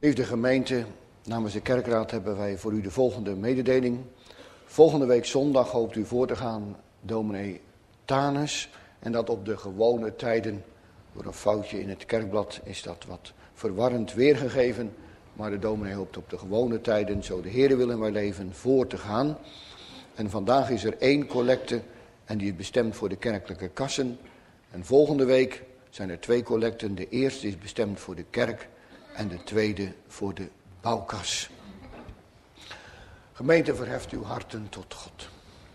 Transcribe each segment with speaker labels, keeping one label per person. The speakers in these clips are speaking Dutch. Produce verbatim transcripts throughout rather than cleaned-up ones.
Speaker 1: Liefde gemeente, namens de kerkraad hebben wij voor u de volgende mededeling. Volgende week zondag hoopt u voor te gaan, dominee Tanus. En dat op de gewone tijden. Door een foutje in het kerkblad is dat wat verwarrend weergegeven. Maar de dominee hoopt op de gewone tijden, zo de Heere wil in wij leven, voor te gaan. En vandaag is er één collecte en die is bestemd voor de kerkelijke kassen. En volgende week zijn er twee collecten. De eerste is bestemd voor de kerk en de tweede voor de bouwkas. Gemeente, verheft uw harten tot God.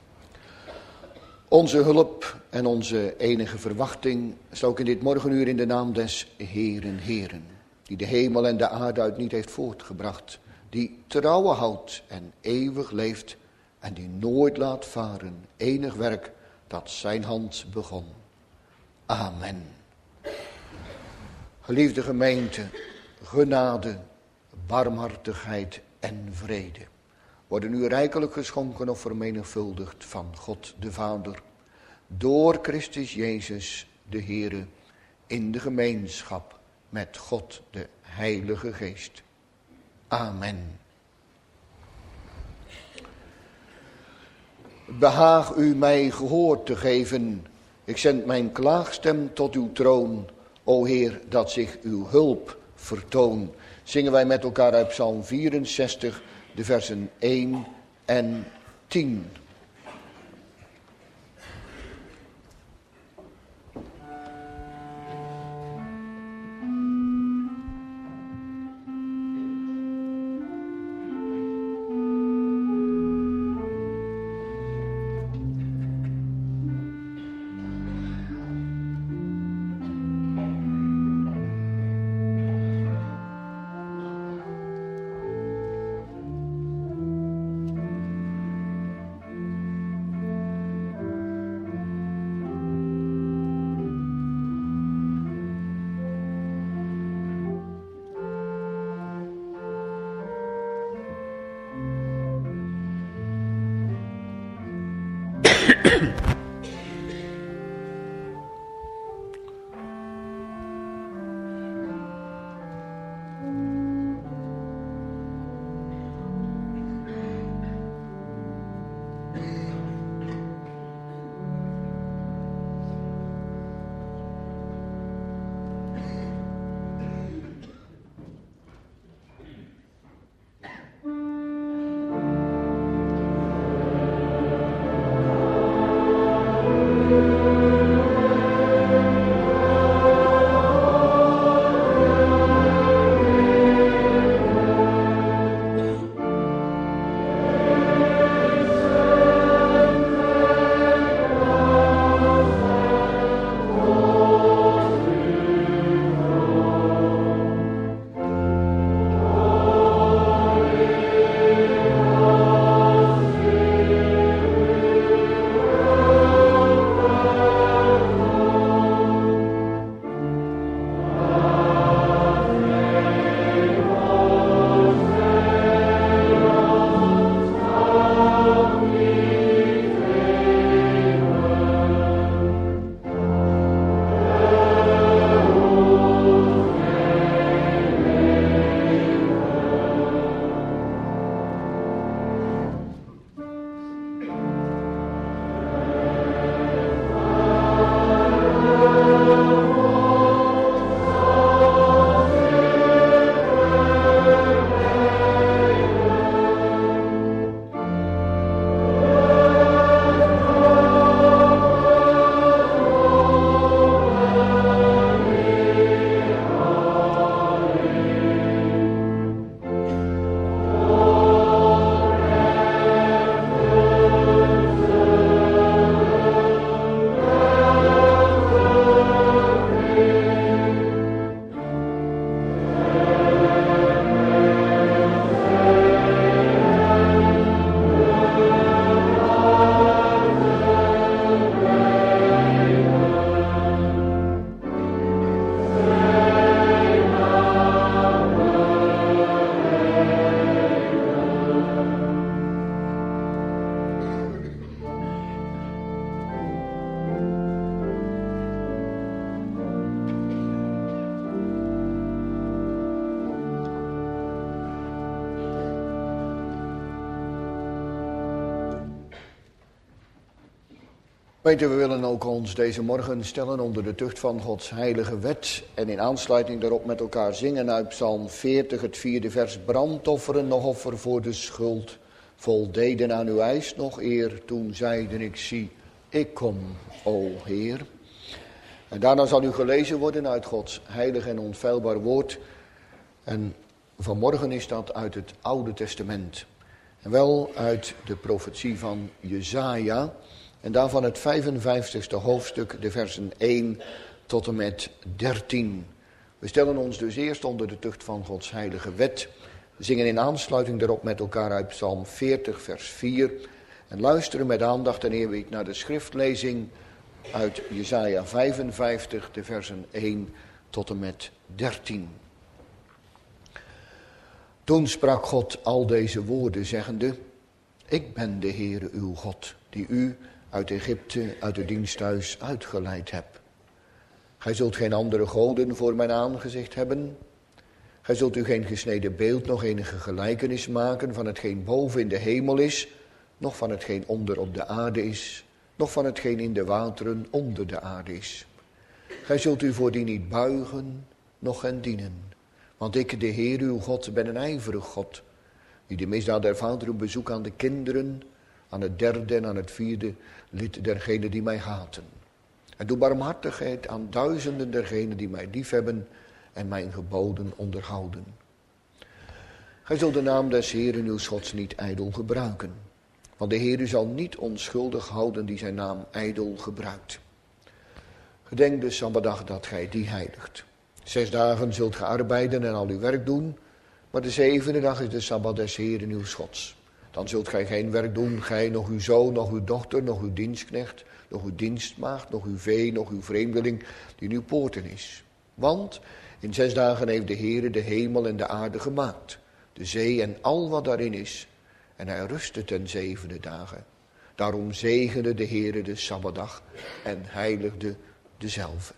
Speaker 1: Onze hulp en onze enige verwachting is ook in dit morgenuur in de naam des Heeren Heeren. Die de hemel en de aarde uit niet heeft voortgebracht. Die trouwe houdt en eeuwig leeft. En die nooit laat varen enig werk dat zijn hand begon. Amen. Geliefde gemeente, genade, barmhartigheid en vrede worden u rijkelijk geschonken of vermenigvuldigd van God de Vader, door Christus Jezus de Heere, in de gemeenschap met God de Heilige Geest. Amen. Behaag u mij gehoor te geven, ik zend mijn klaagstem tot uw troon, o Heer, dat zich uw hulp vertoon. Zingen wij met elkaar uit Psalm vierenzestig, de versen één en tien. Gemeente, we willen ook ons deze morgen stellen onder de tucht van Gods heilige wet. En in aansluiting daarop met elkaar zingen uit Psalm veertig, het vierde vers. Brandofferen nog offer voor de schuld. Voldeden aan uw eis nog eer. Toen zeiden ik zie, ik kom, o Heer. En daarna zal u gelezen worden uit Gods heilig en onfeilbaar woord. En vanmorgen is dat uit het Oude Testament. En wel uit de profetie van Jesaja. En daarvan het vijfenvijftigste hoofdstuk, de versen één tot en met dertien. We stellen ons dus eerst onder de tucht van Gods heilige wet. We zingen in aansluiting daarop met elkaar uit Psalm veertig, vers vier. En luisteren met aandacht en eerbied naar de schriftlezing uit Jesaja vijfenvijftig, de versen één tot en met dertien. Toen sprak God al deze woorden, zeggende: Ik ben de Heere uw God, die u uit Egypte, uit het diensthuis uitgeleid heb. Gij zult geen andere goden voor mijn aangezicht hebben. Gij zult u geen gesneden beeld, nog enige gelijkenis maken van hetgeen boven in de hemel is, noch van hetgeen onder op de aarde is, noch van hetgeen in de wateren onder de aarde is. Gij zult u voor die niet buigen, noch hen dienen. Want ik, de Heer uw God, ben een ijverig God, die de misdaad der vaderen bezoekt aan de kinderen, aan het derde en aan het vierde lid dergenen die mij haten. En doe barmhartigheid aan duizenden dergenen die mij liefhebben en mijn geboden onderhouden. Gij zult de naam des Heeren uw Gods niet ijdel gebruiken. Want de Heer zal niet onschuldig houden die zijn naam ijdel gebruikt. Gedenk de Sabbatdag dat gij die heiligt. Zes dagen zult ge arbeiden en al uw werk doen, maar de zevende dag is de Sabbat des Heeren uw Gods. Dan zult gij geen werk doen, gij, nog uw zoon, nog uw dochter, nog uw dienstknecht, nog uw dienstmaagd, nog uw vee, nog uw vreemdeling, die in uw poorten is. Want in zes dagen heeft de Heere de hemel en de aarde gemaakt, de zee en al wat daarin is. En hij rustte ten zevende dagen. Daarom zegende de Heere de Sabbatdag en heiligde dezelve.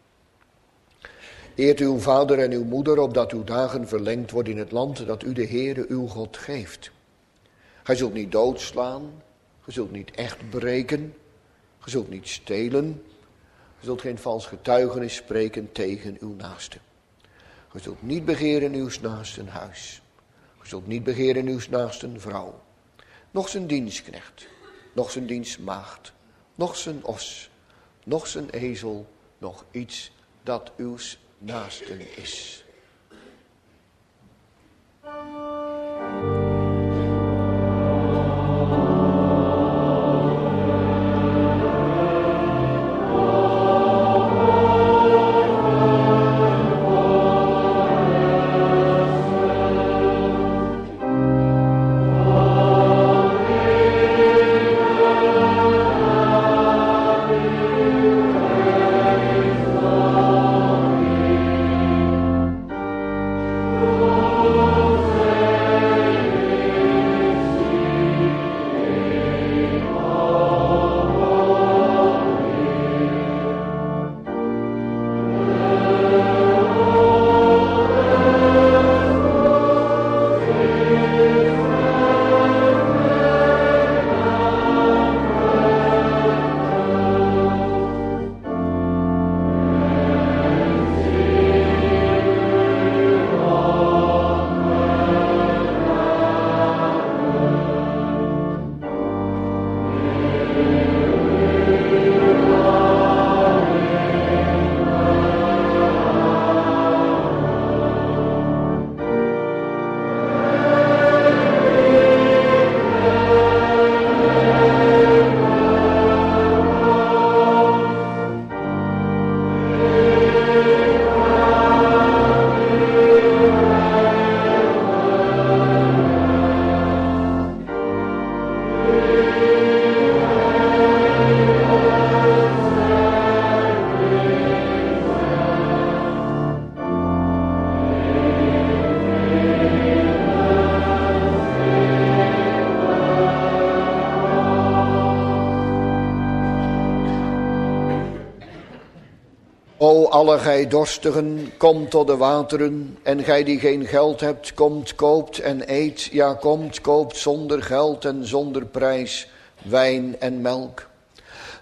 Speaker 1: Eert uw vader en uw moeder, opdat uw dagen verlengd worden in het land dat u de Heere uw God geeft. Gij zult niet doodslaan, gij zult niet echt breken, gij zult niet stelen, gij zult geen vals getuigenis spreken tegen uw naaste. Gij zult niet begeren uw naasten huis, gij zult niet begeren uw naasten vrouw, noch zijn dienstknecht, noch zijn dienstmaagd, noch zijn os, noch zijn ezel, noch iets dat uw naasten is. O alle gij dorstigen, kom tot de wateren, en gij die geen geld hebt, komt, koopt en eet. Ja, komt, koopt zonder geld en zonder prijs wijn en melk.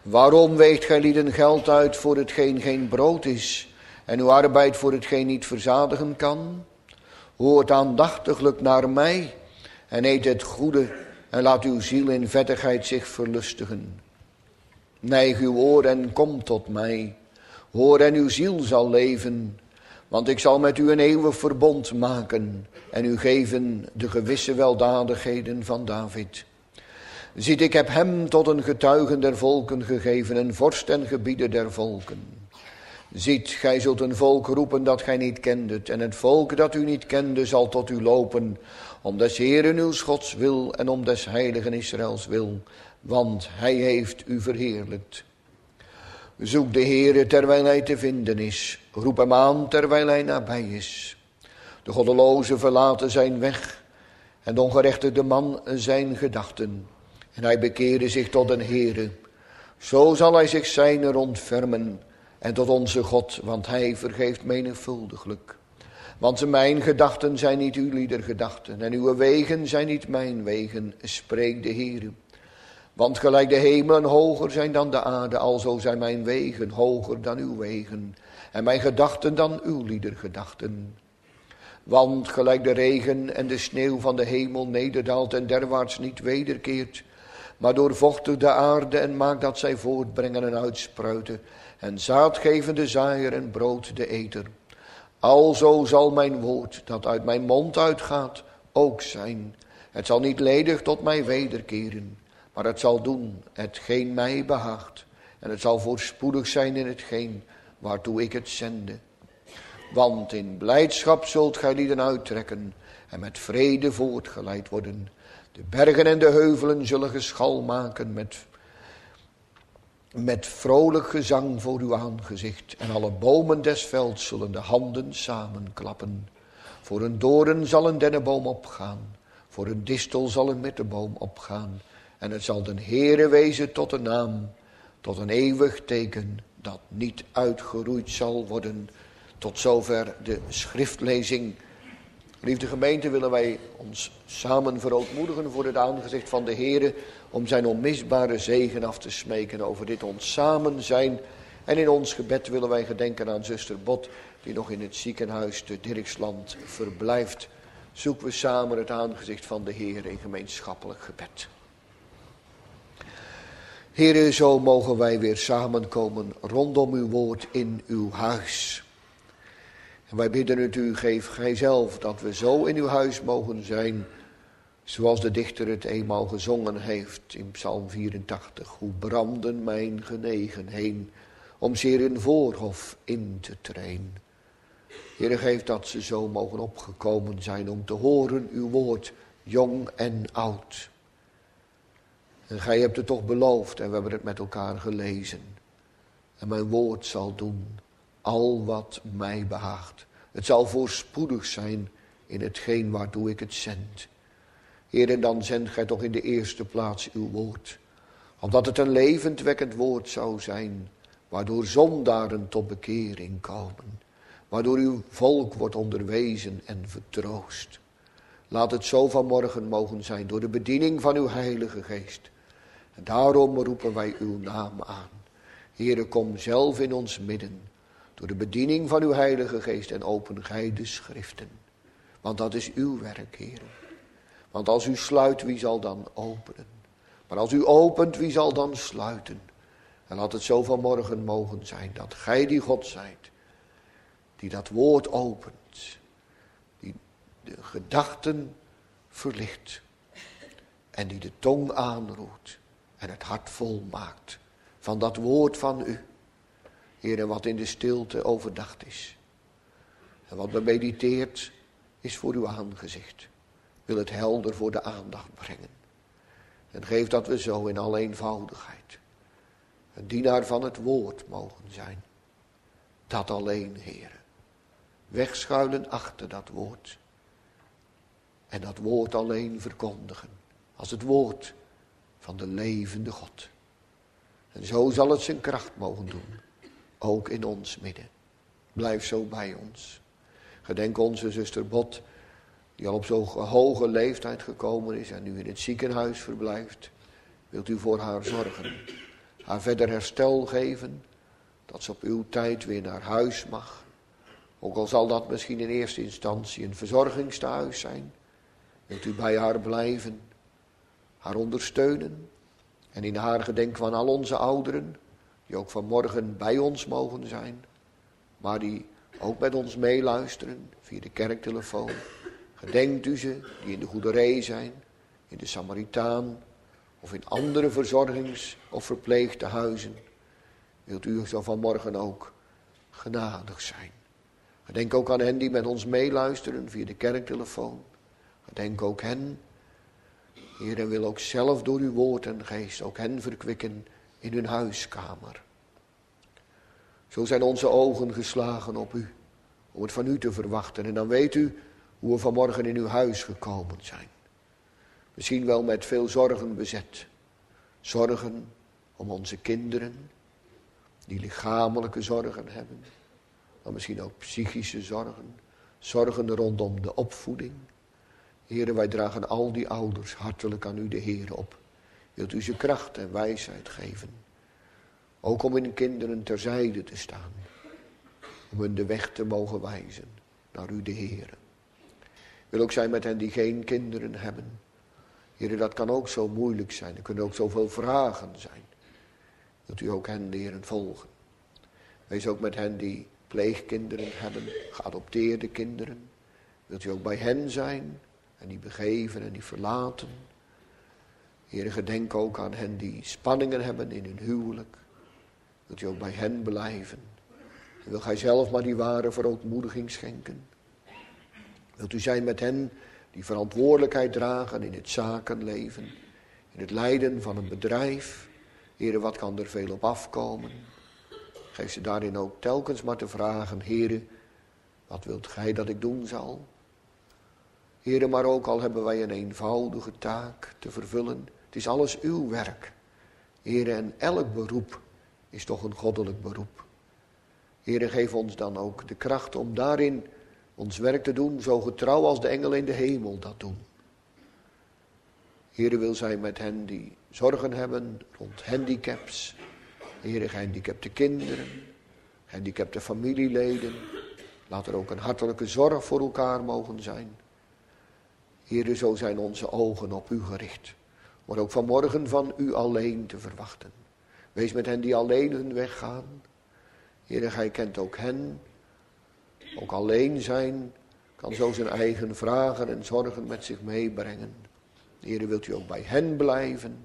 Speaker 1: Waarom weegt gij lieden geld uit voor hetgeen geen brood is, en uw arbeid voor hetgeen niet verzadigen kan? Hoort aandachtiglijk naar mij, en eet het goede, en laat uw ziel in vettigheid zich verlustigen. Neig uw oor en kom tot mij, hoor en uw ziel zal leven, want ik zal met u een eeuwig verbond maken, en u geven de gewisse weldadigheden van David. Ziet, ik heb hem tot een getuige der volken gegeven, een vorst en gebieder der volken. Ziet, gij zult een volk roepen dat gij niet kendet, en het volk dat u niet kende zal tot u lopen, om des Heeren uw Gods wil en om des heiligen Israëls wil, want hij heeft u verheerlijkt. Zoek de Heere terwijl hij te vinden is, roep hem aan terwijl hij nabij is. De goddeloze verlaten zijn weg, en de ongerechtigde man zijn gedachten. En hij bekeerde zich tot den Heere. Zo zal hij zich zijner ontfermen, en tot onze God, want hij vergeeft menigvuldiglijk. Want mijn gedachten zijn niet uw lieder gedachten, en uw wegen zijn niet mijn wegen, spreekt de Heere. Want gelijk de hemelen hoger zijn dan de aarde, alzo zijn mijn wegen hoger dan uw wegen, en mijn gedachten dan uw liedergedachten. Want gelijk de regen en de sneeuw van de hemel nederdaalt en derwaarts niet wederkeert, maar doorvochtigt de aarde en maakt dat zij voortbrengen en uitspruiten, en zaadgevende zaaier en brood de eter. Alzo zal mijn woord dat uit mijn mond uitgaat ook zijn. Het zal niet ledig tot mij wederkeren, maar het zal doen hetgeen mij behaagt. En het zal voorspoedig zijn in hetgeen waartoe ik het zende. Want in blijdschap zult gij lieden uittrekken en met vrede voortgeleid worden. De bergen en de heuvelen zullen geschal maken met, met vrolijk gezang voor uw aangezicht. En alle bomen des velds zullen de handen samenklappen. Voor een doorn zal een dennenboom opgaan. Voor een distel zal een mitteboom opgaan. En het zal den Heere wezen tot een naam, tot een eeuwig teken dat niet uitgeroeid zal worden. Tot zover de schriftlezing. Liefde gemeente, willen wij ons samen verootmoedigen voor het aangezicht van de Heere, om zijn onmisbare zegen af te smeken over dit ons samen zijn. En in ons gebed willen wij gedenken aan zuster Bot, die nog in het ziekenhuis te Dirksland verblijft. Zoeken we samen het aangezicht van de Heere in gemeenschappelijk gebed. Heere, zo mogen wij weer samenkomen rondom uw woord in uw huis. En wij bidden het u, geef gij zelf dat we zo in uw huis mogen zijn, zoals de dichter het eenmaal gezongen heeft in Psalm vierentachtig. Hoe branden mijn genegen heen, om zeer in voorhof in te treden. Heere, geef dat ze zo mogen opgekomen zijn om te horen uw woord, jong en oud. En gij hebt het toch beloofd en we hebben het met elkaar gelezen. En mijn woord zal doen al wat mij behaagt. Het zal voorspoedig zijn in hetgeen waartoe ik het zend. Heer, en dan zendt gij toch in de eerste plaats uw woord. Omdat het een levendwekkend woord zou zijn, waardoor zondaren tot bekering komen. Waardoor uw volk wordt onderwezen en vertroost. Laat het zo vanmorgen mogen zijn door de bediening van uw Heilige Geest. En daarom roepen wij uw naam aan. Heere, kom zelf in ons midden. Door de bediening van uw Heilige Geest en open gij de schriften. Want dat is uw werk, Heere. Want als u sluit, wie zal dan openen? Maar als u opent, wie zal dan sluiten? En laat het zo vanmorgen mogen zijn dat gij die God zijt. Die dat woord opent. Die de gedachten verlicht. En die de tong aanroert. En het hart vol maakt van dat woord van u. Heer, wat in de stilte overdacht is. En wat bemediteerd is voor uw aangezicht. Wil het helder voor de aandacht brengen. En geef dat we zo in alle eenvoudigheid een dienaar van het woord mogen zijn. Dat alleen, Heer. Wegschuilen achter dat woord. En dat woord alleen verkondigen. Als het woord van de levende God. En zo zal het zijn kracht mogen doen. Ook in ons midden. Blijf zo bij ons. Gedenk onze zuster Bot, die al op zo'n hoge leeftijd gekomen is en nu in het ziekenhuis verblijft. Wilt u voor haar zorgen. haar verder herstel geven, dat ze op uw tijd weer naar huis mag. Ook al zal dat misschien in eerste instantie een verzorgingstehuis zijn, wilt u bij haar blijven, haar ondersteunen en in haar gedenken van al onze ouderen, die ook vanmorgen bij ons mogen zijn, maar die ook met ons meeluisteren via de kerktelefoon. Gedenkt u ze die in de Goederee zijn, in de Samaritaan of in andere verzorgings- of verpleegtehuizen. Wilt u zo vanmorgen ook genadig zijn. Gedenk ook aan hen die met ons meeluisteren via de kerktelefoon. Gedenk ook hen. Heer, en wil ook zelf door uw woord en geest ook hen verkwikken in hun huiskamer. Zo zijn onze ogen geslagen op u, om het van u te verwachten. En dan weet u hoe we vanmorgen in uw huis gekomen zijn. Misschien wel met veel zorgen bezet. Zorgen om onze kinderen, die lichamelijke zorgen hebben. Maar misschien ook psychische zorgen. Zorgen rondom de opvoeding. Heere, wij dragen al die ouders hartelijk aan u de Heer op. Wilt u ze kracht en wijsheid geven. Ook om hun kinderen terzijde te staan. Om hun de weg te mogen wijzen naar u de Heer. Wil ook zijn met hen die geen kinderen hebben. Heere, dat kan ook zo moeilijk zijn. Er kunnen ook zoveel vragen zijn. Wilt u ook hen leren volgen. Wees ook met hen die pleegkinderen hebben, geadopteerde kinderen. Wilt u ook bij hen zijn en die begeven en die verlaten. Heere, gedenk ook aan hen die spanningen hebben in hun huwelijk. Wilt u ook bij hen blijven. En wil gij zelf maar die ware verootmoediging schenken. Wilt u zijn met hen die verantwoordelijkheid dragen in het zakenleven. In het leiden van een bedrijf. Heere, wat kan er veel op afkomen? Geef ze daarin ook telkens maar te vragen. Heere, wat wilt gij dat ik doen zal? Heere, maar ook al hebben wij een eenvoudige taak te vervullen. Het is alles uw werk. Heere, en elk beroep is toch een goddelijk beroep. Heere, geef ons dan ook de kracht om daarin ons werk te doen, zo getrouw als de engelen in de hemel dat doen. Heere, wil zij met hen die zorgen hebben rond handicaps. Heere, gehandicapte kinderen, gehandicapte familieleden. Laat er ook een hartelijke zorg voor elkaar mogen zijn. Heere, zo zijn onze ogen op u gericht. Maar ook vanmorgen van u alleen te verwachten. Wees met hen die alleen hun weg gaan. Heere, gij kent ook hen. Ook alleen zijn kan zo zijn eigen vragen en zorgen met zich meebrengen. Heere, wilt u ook bij hen blijven?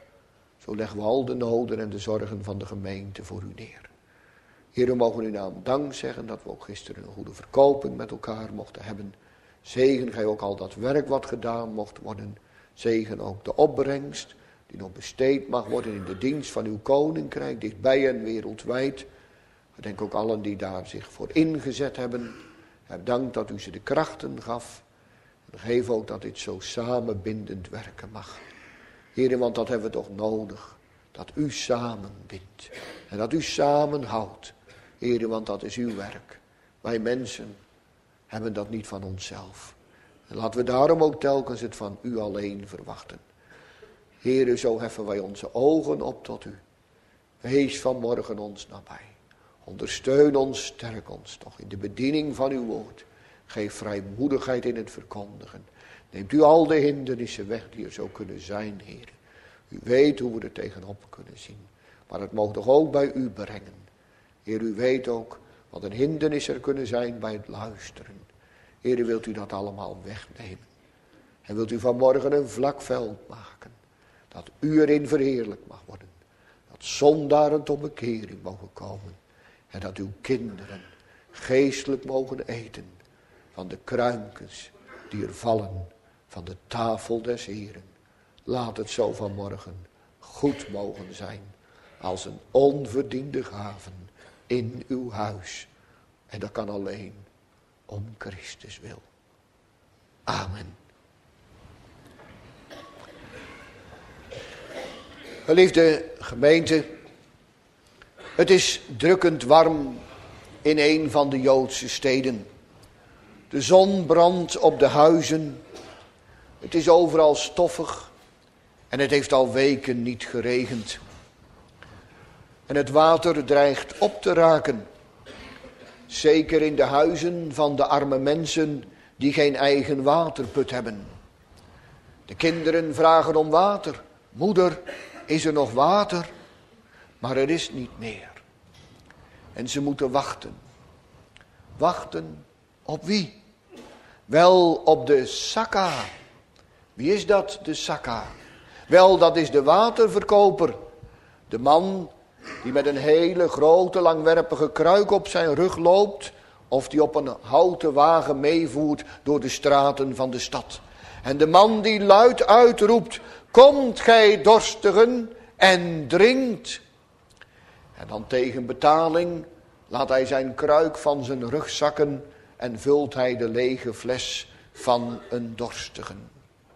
Speaker 1: Zo leggen we al de noden en de zorgen van de gemeente voor u neer. Heere, we mogen uw naam dank zeggen dat we ook gisteren een goede verkoping met elkaar mochten hebben. Zegen gij ook al dat werk wat gedaan mocht worden. Zegen ook de opbrengst die nog besteed mag worden in de dienst van uw koninkrijk, dichtbij en wereldwijd. Ik denk ook allen die daar zich voor ingezet hebben. Heb dank dat u ze de krachten gaf. En geef ook dat dit zo samenbindend werken mag. Heere, want dat hebben we toch nodig. Dat u samenbindt. En dat u samenhoudt. Heere, want dat is uw werk. Wij mensen hebben dat niet van onszelf. En laten we daarom ook telkens het van u alleen verwachten. Heere, zo heffen wij onze ogen op tot u. Wees vanmorgen ons nabij. Ondersteun ons, sterk ons toch in de bediening van uw woord. Geef vrijmoedigheid in het verkondigen. Neemt u al de hindernissen weg die er zo kunnen zijn, Heer. U weet hoe we er tegenop kunnen zien. Maar het mag toch ook bij u brengen. Heer, u weet ook wat een hindernis er kunnen zijn bij het luisteren. Heer, wilt u dat allemaal wegnemen. En wilt u vanmorgen een vlak veld maken. Dat u erin verheerlijk mag worden. Dat zondaren tot bekering mogen komen. En dat uw kinderen geestelijk mogen eten van de kruinkens die er vallen van de tafel des Heren. Laat het zo vanmorgen goed mogen zijn als een onverdiende gave in uw huis. En dat kan alleen om Christus wil. Amen. Geliefde gemeente, het is drukkend warm in een van de Joodse steden. De zon brandt op de huizen. Het is overal stoffig en het heeft al weken niet geregend. En het water dreigt op te raken. Zeker in de huizen van de arme mensen die geen eigen waterput hebben. De kinderen vragen om water. Moeder, is er nog water? Maar er is niet meer. En ze moeten wachten. Wachten op wie? Wel, op de Sakka. Wie is dat, de Sakka? Wel, dat is de waterverkoper. De man die met een hele grote langwerpige kruik op zijn rug loopt, of die op een houten wagen meevoert door de straten van de stad. En de man die luid uitroept, komt gij dorstigen en drinkt. En dan tegen betaling laat hij zijn kruik van zijn rug zakken en vult hij de lege fles van een dorstigen.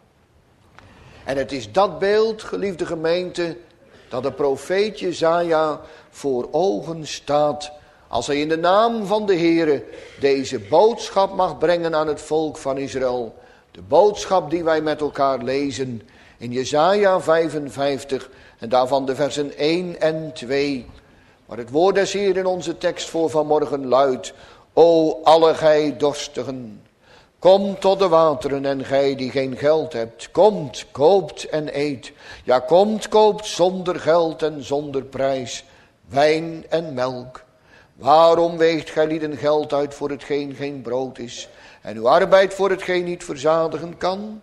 Speaker 1: En het is dat beeld, geliefde gemeente, dat de profeet Jesaja voor ogen staat als hij in de naam van de Heere deze boodschap mag brengen aan het volk van Israël. De boodschap die wij met elkaar lezen in Jesaja vijfenvijftig en daarvan de versen één en twee. Maar het woord des Heeren in onze tekst voor vanmorgen luidt: O alle gij dorstigen, kom tot de wateren en gij die geen geld hebt. Komt, koopt en eet. Ja, komt, koopt zonder geld en zonder prijs wijn en melk. Waarom weegt gij lieden geld uit voor hetgeen geen brood is, en uw arbeid voor hetgeen niet verzadigen kan?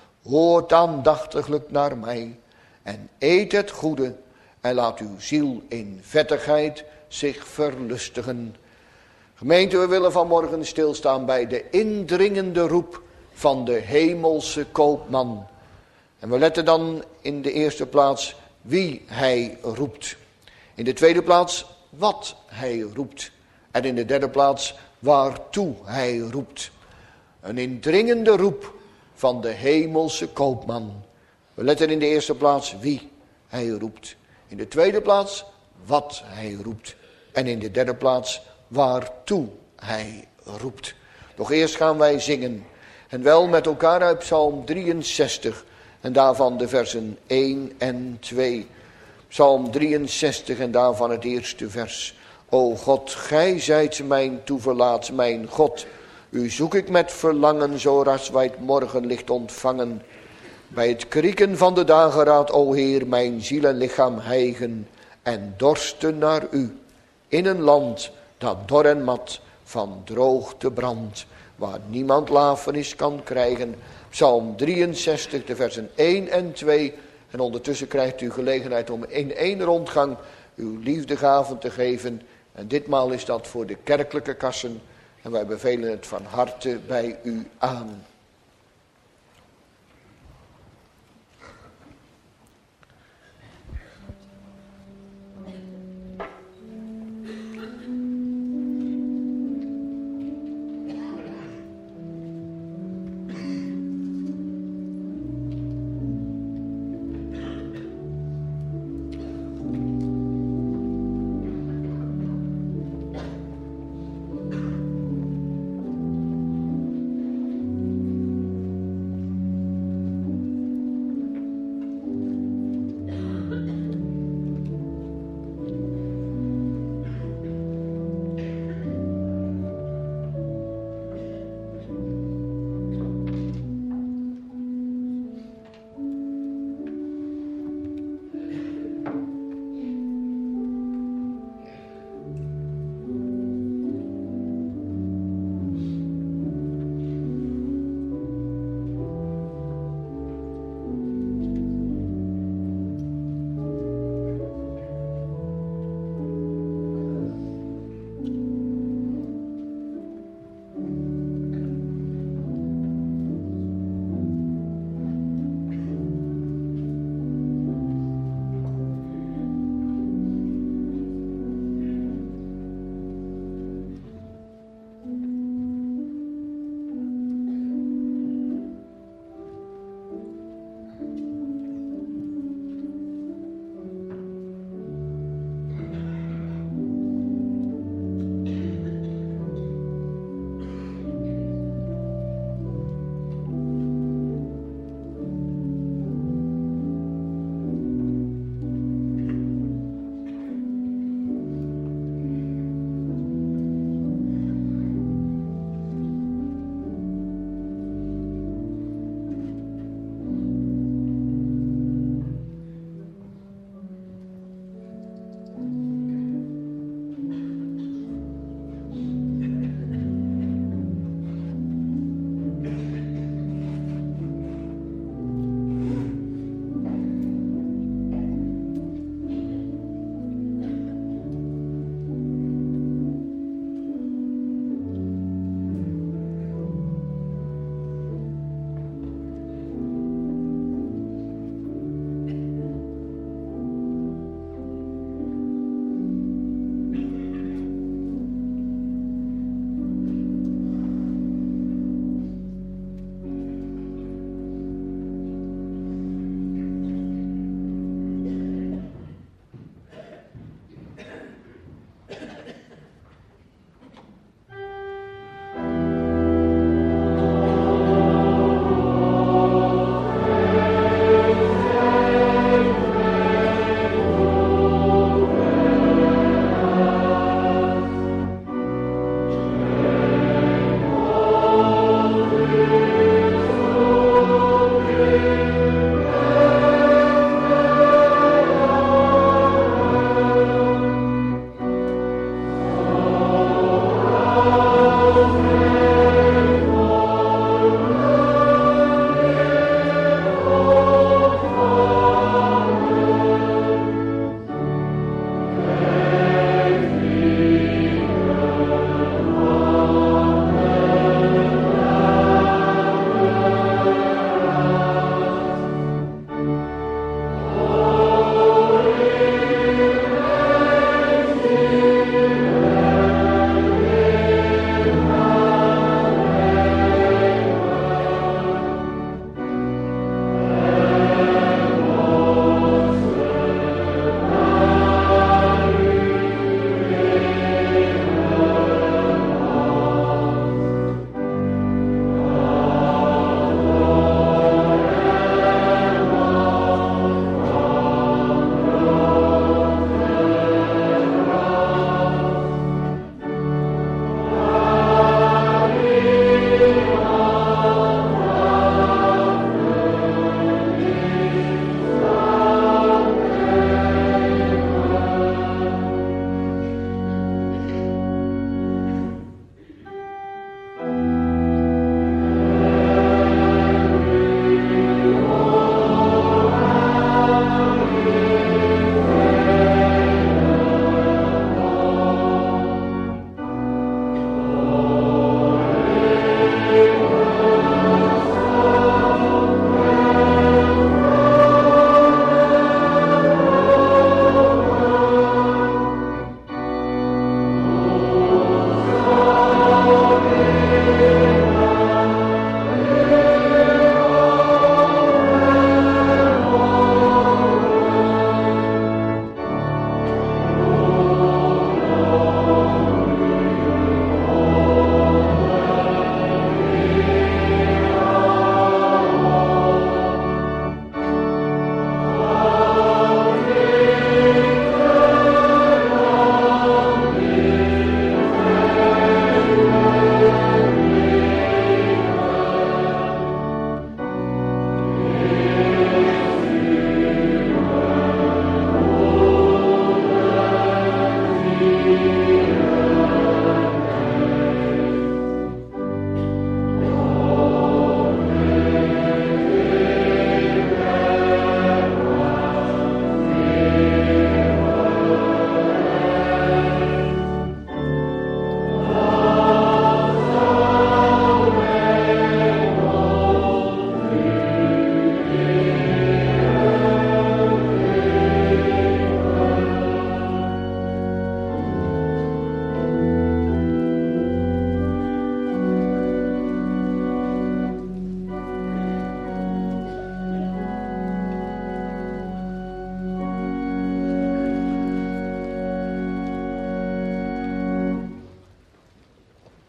Speaker 1: Hoort aandachtiglijk naar mij en eet het goede en laat uw ziel in vettigheid zich verlustigen. Gemeente, we willen vanmorgen stilstaan bij de indringende roep van de hemelse koopman. En we letten dan in de eerste plaats wie hij roept. In de tweede plaats wat hij roept. En in de derde plaats waartoe hij roept. Een indringende roep van de hemelse koopman. We letten in de eerste plaats wie hij roept. In de tweede plaats wat hij roept. En in de derde plaats waartoe hij roept. Doch eerst gaan wij zingen. En wel met elkaar uit Psalm drieënzestig. En daarvan de versen één en twee. Psalm drieënzestig en daarvan het eerste vers. O God, gij zijt mijn toeverlaat, mijn God. U zoek ik met verlangen, zo ras wij het morgenlicht ontvangen. Bij het krieken van de dageraad, o Heer, mijn ziel en lichaam hijgen en dorsten naar u. In een land dat dor en mat van droogte brandt, waar niemand lafenis kan krijgen. Psalm drieënzestig, de versen één en twee. En ondertussen krijgt u gelegenheid om in één rondgang uw liefdegaven te geven. En ditmaal is dat voor de kerkelijke kassen. En wij bevelen het van harte bij u aan.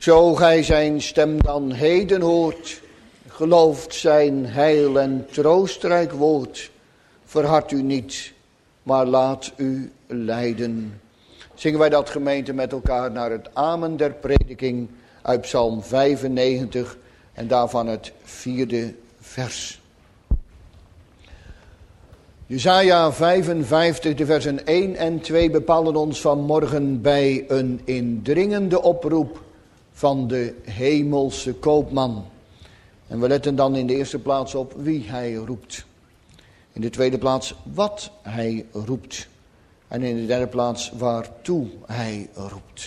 Speaker 1: Zo gij zijn stem dan heden hoort, gelooft zijn heil en troostrijk woord. Verhard u niet, maar laat u leiden. Zingen wij dat, gemeente, met elkaar naar het amen der prediking uit Psalm vijfennegentig en daarvan het vierde vers. Jesaja vijfenvijftig, de versen één en twee bepalen ons vanmorgen bij een indringende oproep van de hemelse koopman. En we letten dan in de eerste plaats op wie hij roept. In de tweede plaats wat hij roept. En in de derde plaats waartoe hij roept.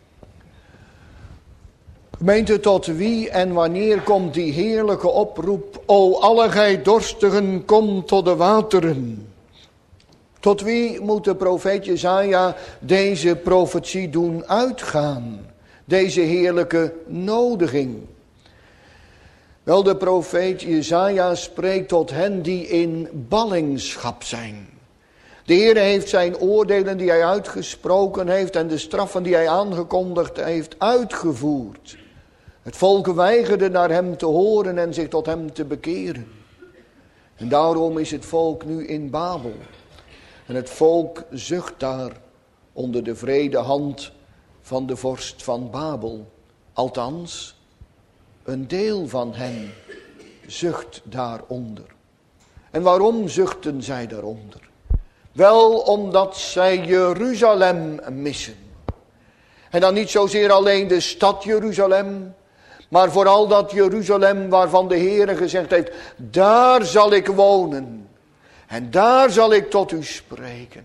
Speaker 1: Gemeente, tot wie en wanneer komt die heerlijke oproep? O alle gij dorstigen, kom tot de wateren. Tot wie moet de profeet Jesaja deze profetie doen uitgaan? Deze heerlijke nodiging. Wel, de profeet Jesaja spreekt tot hen die in ballingschap zijn. De Heer heeft zijn oordelen die hij uitgesproken heeft en de straffen die hij aangekondigd heeft uitgevoerd. Het volk weigerde naar hem te horen en zich tot hem te bekeren. En daarom is het volk nu in Babel. En het volk zucht daar onder de wrede hand van de vorst van Babel. Althans, een deel van hen zucht daaronder. En waarom zuchten zij daaronder? Wel omdat zij Jeruzalem missen. En dan niet zozeer alleen de stad Jeruzalem, maar vooral dat Jeruzalem waarvan de Heere gezegd heeft, daar zal ik wonen. En daar zal ik tot u spreken.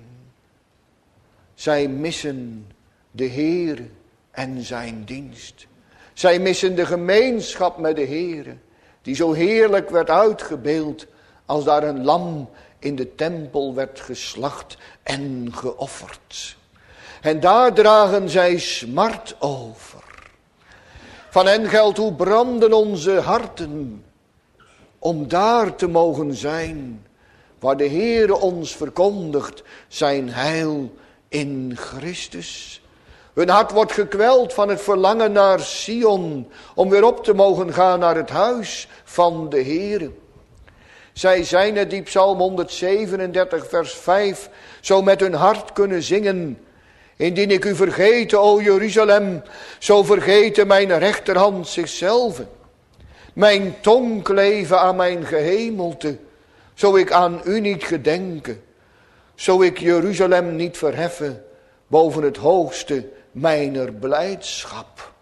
Speaker 1: Zij missen de Heere en zijn dienst. Zij missen de gemeenschap met de Heere, die zo heerlijk werd uitgebeeld als daar een lam in de tempel werd geslacht en geofferd. En daar dragen zij smart over. Van hen geldt hoe branden onze harten om daar te mogen zijn, waar de Heere ons verkondigt zijn heil in Christus. Hun hart wordt gekweld van het verlangen naar Sion, om weer op te mogen gaan naar het huis van de Heere. Zij zijn het die Psalm honderdzevenendertig vers vijf zo met hun hart kunnen zingen. Indien ik u vergeten, o Jeruzalem, zo vergeten mijn rechterhand zichzelf. Mijn tong kleven aan mijn gehemelte, zo ik aan u niet gedenken. Zo ik Jeruzalem niet verheffen boven het hoogste mijner blijdschap.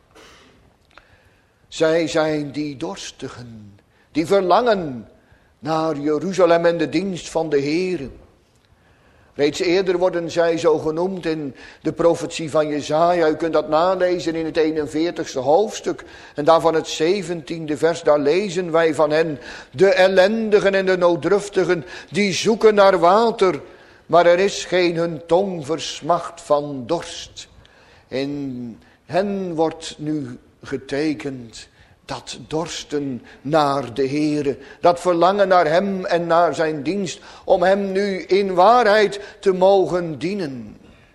Speaker 1: Zij zijn die dorstigen, die verlangen naar Jeruzalem en de dienst van de Heere. Reeds eerder worden zij zo genoemd in de profetie van Jesaja. U kunt dat nalezen in het eenenveertigste hoofdstuk. En daarvan het zeventiende vers, daar lezen wij van hen. De ellendigen en de nooddruftigen, die zoeken naar water, maar er is geen, hun tong versmacht van dorst. In hen wordt nu getekend dat dorsten naar de Heere, dat verlangen naar hem en naar zijn dienst, om hem nu in waarheid te mogen dienen.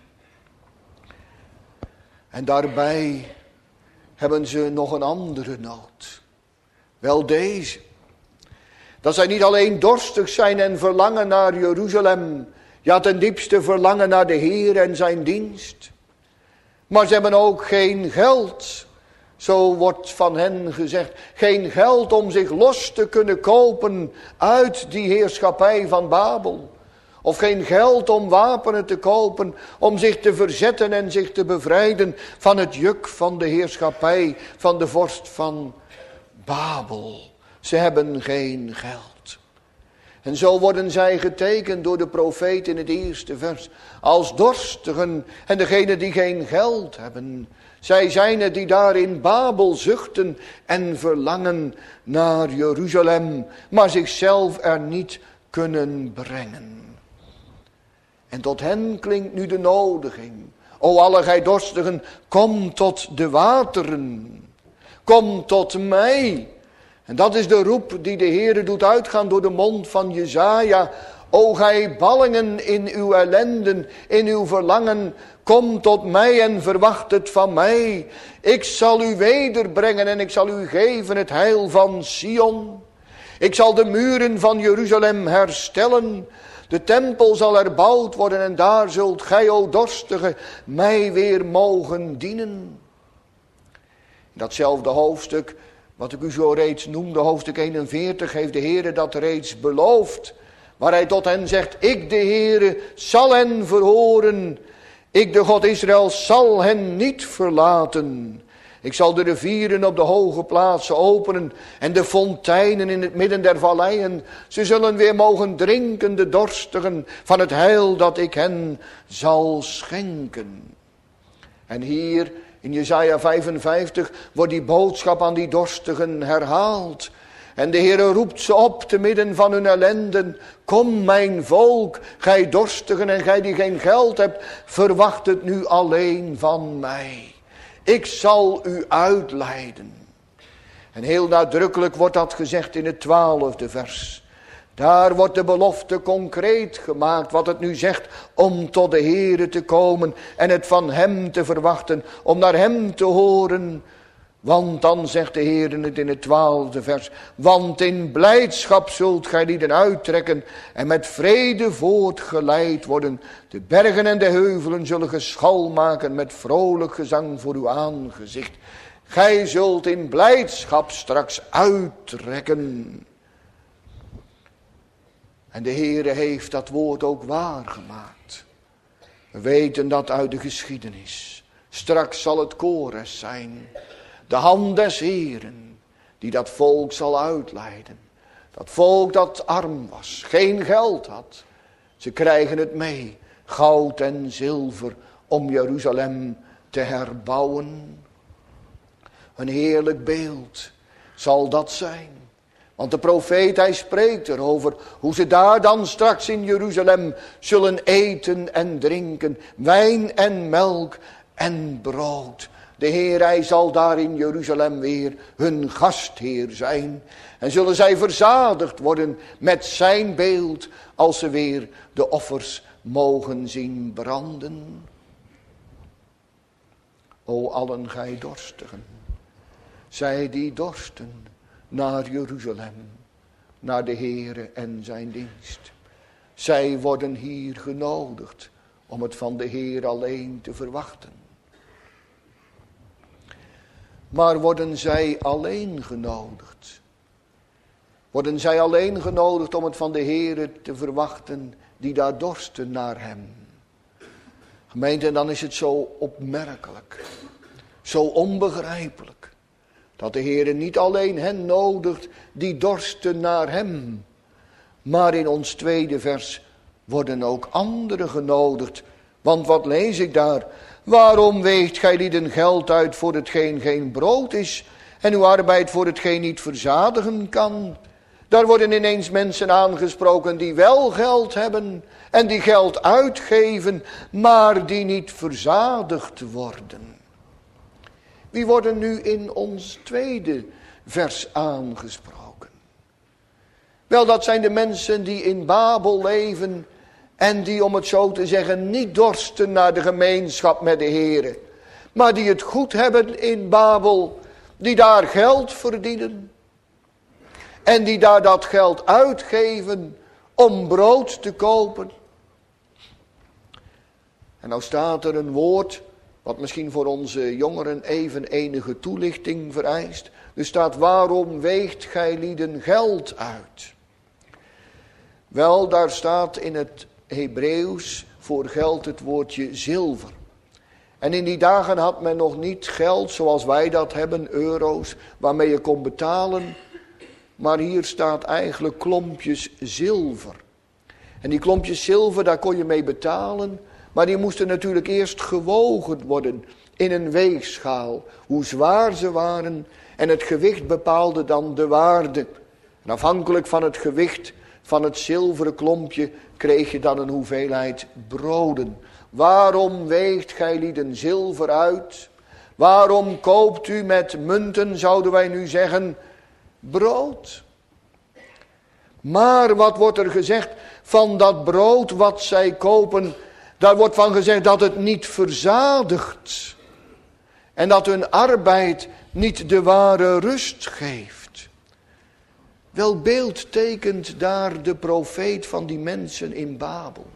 Speaker 1: En daarbij hebben ze nog een andere nood. Wel deze, dat zij niet alleen dorstig zijn en verlangen naar Jeruzalem, ja ten diepste verlangen naar de Heer en zijn dienst, maar ze hebben ook geen geld. Zo wordt van hen gezegd, geen geld om zich los te kunnen kopen uit die heerschappij van Babel. Of geen geld om wapenen te kopen, om zich te verzetten en zich te bevrijden van het juk van de heerschappij van de vorst van Babel. Ze hebben geen geld. En zo worden zij getekend door de profeet in het eerste vers als dorstigen en degene die geen geld hebben. Zij zijn het die daar in Babel zuchten en verlangen naar Jeruzalem, maar zichzelf er niet kunnen brengen. En tot hen klinkt nu de nodiging. O alle gij dorstigen, kom tot de wateren. Kom tot mij. En dat is de roep die de Heere doet uitgaan door de mond van Jesaja. O gij ballingen in uw ellenden, in uw verlangen, kom tot mij en verwacht het van mij. Ik zal u wederbrengen en ik zal u geven het heil van Sion. Ik zal de muren van Jeruzalem herstellen. De tempel zal herbouwd worden en daar zult gij, o dorstige, mij weer mogen dienen. In datzelfde hoofdstuk, wat ik u zo reeds noemde, hoofdstuk eenenveertig, heeft de Heere dat reeds beloofd. Waar hij tot hen zegt, ik de Heere zal hen verhoren. Ik de God Israël zal hen niet verlaten. Ik zal de rivieren op de hoge plaatsen openen en de fonteinen in het midden der valleien. Ze zullen weer mogen drinken, de dorstigen, van het heil dat ik hen zal schenken. En hier in Jesaja vijfenvijftig wordt die boodschap aan die dorstigen herhaald. En de Heere roept ze op te midden van hun ellenden. Kom mijn volk, gij dorstigen en gij die geen geld hebt, verwacht het nu alleen van mij. Ik zal u uitleiden. En heel nadrukkelijk wordt dat gezegd in het twaalfde vers. Daar wordt de belofte concreet gemaakt, wat het nu zegt, om tot de Heere te komen en het van hem te verwachten, om naar hem te horen. Want dan zegt de Heer het in het twaalfde vers, want in blijdschap zult gij lieden uittrekken en met vrede voortgeleid worden. De bergen en de heuvelen zullen geschal maken met vrolijk gezang voor uw aangezicht. Gij zult in blijdschap straks uittrekken. En de Heere heeft dat woord ook waargemaakt. We weten dat uit de geschiedenis. Straks zal het Kores zijn, de hand des Heeren, die dat volk zal uitleiden. Dat volk dat arm was, geen geld had. Ze krijgen het mee, goud en zilver, om Jeruzalem te herbouwen. Een heerlijk beeld zal dat zijn. Want de profeet, hij spreekt erover hoe ze daar dan straks in Jeruzalem zullen eten en drinken. Wijn en melk en brood. De Heer, hij zal daar in Jeruzalem weer hun gastheer zijn. En zullen zij verzadigd worden met zijn beeld als ze weer de offers mogen zien branden. O allen gij dorstigen, zij die dorsten naar Jeruzalem, naar de Heere en zijn dienst. Zij worden hier genodigd om het van de Heer alleen te verwachten. Maar worden zij alleen genodigd? Worden zij alleen genodigd om het van de Heere te verwachten die daar dorsten naar hem? Gemeente, dan is het zo opmerkelijk, zo onbegrijpelijk, dat de Heere niet alleen hen nodigt die dorsten naar hem, maar in ons tweede vers worden ook anderen genodigd. Want wat lees ik daar? Waarom weegt gij lieden geld uit voor hetgeen geen brood is en uw arbeid voor hetgeen niet verzadigen kan? Daar worden ineens mensen aangesproken die wel geld hebben en die geld uitgeven, maar die niet verzadigd worden. Wie worden nu in ons tweede vers aangesproken? Wel, dat zijn de mensen die in Babel leven en die, om het zo te zeggen, niet dorsten naar de gemeenschap met de Heere, maar die het goed hebben in Babel, die daar geld verdienen en die daar dat geld uitgeven om brood te kopen. En nou staat er een woord wat misschien voor onze jongeren even enige toelichting vereist. Er staat, waarom weegt gij lieden geld uit? Wel, daar staat in het Hebreeuws voor geld het woordje zilver. En in die dagen had men nog niet geld zoals wij dat hebben, euro's, waarmee je kon betalen. Maar hier staat eigenlijk klompjes zilver. En die klompjes zilver, daar kon je mee betalen. Maar die moesten natuurlijk eerst gewogen worden in een weegschaal. Hoe zwaar ze waren. En het gewicht bepaalde dan de waarde. En afhankelijk van het gewicht van het zilveren klompje kreeg je dan een hoeveelheid broden. Waarom weegt gij lieden zilver uit? Waarom koopt u met munten, zouden wij nu zeggen, brood? Maar wat wordt er gezegd? van dat brood wat zij kopen, daar wordt van gezegd dat het niet verzadigt. En dat hun arbeid niet de ware rust geeft. Wel beeld tekent daar de profeet van die mensen in Babel.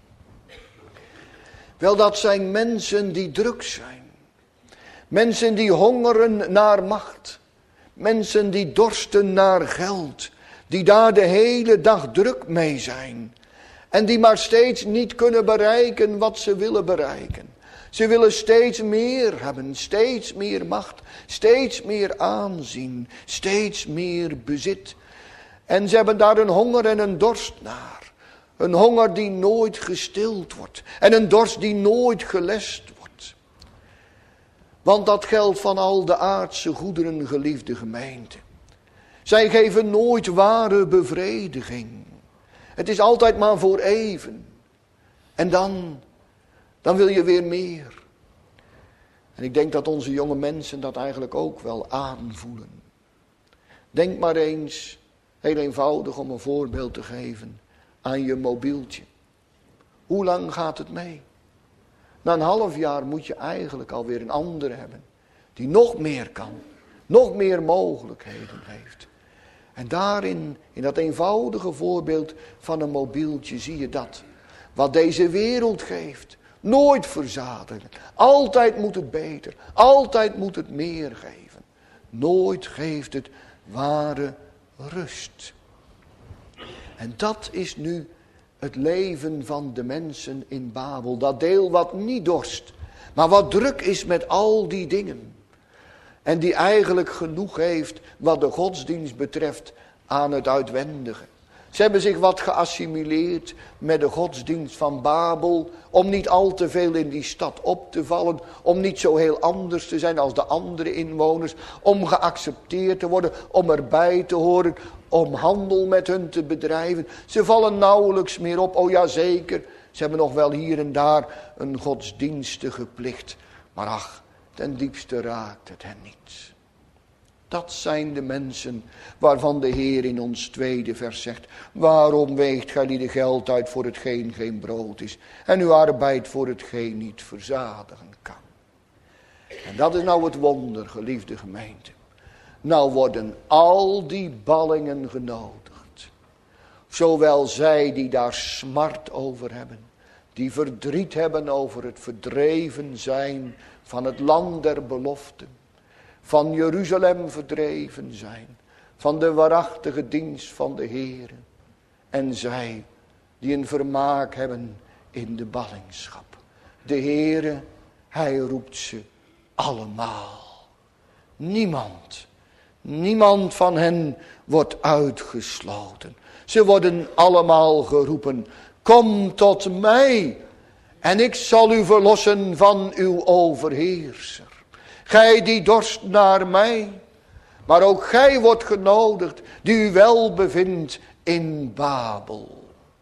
Speaker 1: Wel, dat zijn mensen die druk zijn. Mensen die hongeren naar macht. Mensen die dorsten naar geld. Die daar de hele dag druk mee zijn. En die maar steeds niet kunnen bereiken wat ze willen bereiken. Ze willen steeds meer hebben, steeds meer macht, steeds meer aanzien, steeds meer bezit. En ze hebben daar een honger en een dorst naar. Een honger die nooit gestild wordt. En een dorst die nooit gelest wordt. Want dat geldt van al de aardse goederen, geliefde gemeente. Zij geven nooit ware bevrediging. Het is altijd maar voor even. En dan, dan wil je weer meer. En ik denk dat onze jonge mensen dat eigenlijk ook wel aanvoelen. Denk maar eens, heel eenvoudig om een voorbeeld te geven, aan je mobieltje. Hoe lang gaat het mee? Na een half jaar moet je eigenlijk alweer een andere hebben. Die nog meer kan. Nog meer mogelijkheden heeft. En daarin, in dat eenvoudige voorbeeld van een mobieltje, zie je dat. Wat deze wereld geeft. Nooit verzadigen. Altijd moet het beter. Altijd moet het meer geven. Nooit geeft het ware rust. En dat is nu het leven van de mensen in Babel. Dat deel wat niet dorst. Maar wat druk is met al die dingen. En die eigenlijk genoeg heeft wat de godsdienst betreft aan het uitwendige. Ze hebben zich wat geassimileerd met de godsdienst van Babel. Om niet al te veel in die stad op te vallen. Om niet zo heel anders te zijn als de andere inwoners. Om geaccepteerd te worden. Om erbij te horen. Om handel met hun te bedrijven. Ze vallen nauwelijks meer op. Oh ja, zeker. Ze hebben nog wel hier en daar een godsdienstige plicht. Maar ach, ten diepste raakt het hen niet. Dat zijn de mensen waarvan de Heer in ons tweede vers zegt. Waarom weegt gij de geld uit voor hetgeen geen brood is. En uw arbeid voor hetgeen niet verzadigen kan. En dat is nou het wonder, geliefde gemeente. Nou worden al die ballingen genodigd. Zowel zij die daar smart over hebben. Die verdriet hebben over het verdreven zijn van het land der beloften. Van Jeruzalem verdreven zijn. Van de waarachtige dienst van de Heer. En zij die een vermaak hebben in de ballingschap. De Heere, hij roept ze allemaal. Niemand, niemand van hen wordt uitgesloten. Ze worden allemaal geroepen. Kom tot mij en ik zal u verlossen van uw overheerser. Gij die dorst naar mij, maar ook gij wordt genodigd die u wel bevindt in Babel.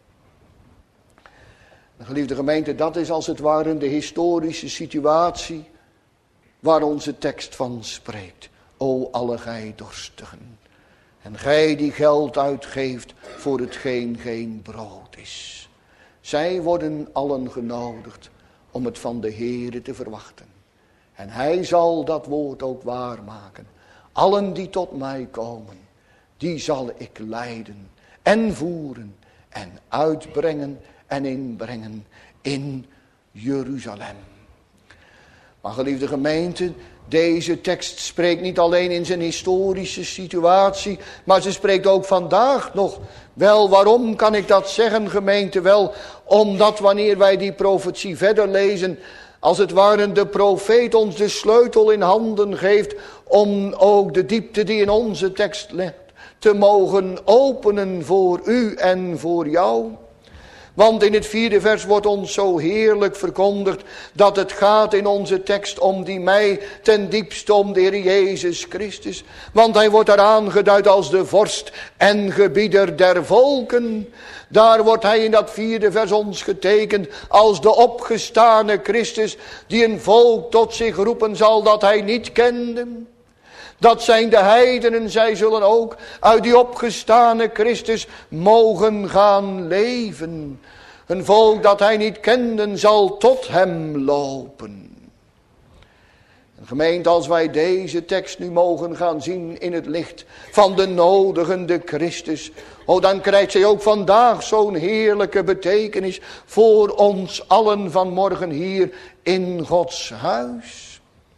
Speaker 1: Geliefde gemeente, dat is als het ware de historische situatie waar onze tekst van spreekt. O alle gij dorstigen, en gij die geld uitgeeft voor hetgeen geen brood is. Zij worden allen genodigd om het van de Heere te verwachten. En hij zal dat woord ook waarmaken. Allen die tot mij komen, die zal ik leiden en voeren en uitbrengen en inbrengen in Jeruzalem. Maar geliefde gemeente, deze tekst spreekt niet alleen in zijn historische situatie, maar ze spreekt ook vandaag nog. Wel, waarom kan ik dat zeggen, gemeente? Wel, omdat wanneer wij die profetie verder lezen, als het ware de profeet ons de sleutel in handen geeft om ook de diepte die in onze tekst ligt te mogen openen voor u en voor jou. Want in het vierde vers wordt ons zo heerlijk verkondigd dat het gaat in onze tekst om die mij ten diepste om de Heer Jezus Christus. Want hij wordt daar aangeduid als de vorst en gebieder der volken. Daar wordt hij in dat vierde vers ons getekend als de opgestane Christus die een volk tot zich roepen zal dat hij niet kende. Dat zijn de heidenen, zij zullen ook uit die opgestane Christus mogen gaan leven. Een volk dat hij niet kende zal tot hem lopen. Gemeente, als wij deze tekst nu mogen gaan zien in het licht van de nodigende Christus. Oh, dan krijgt zij ook vandaag zo'n heerlijke betekenis voor ons allen vanmorgen hier in Gods huis.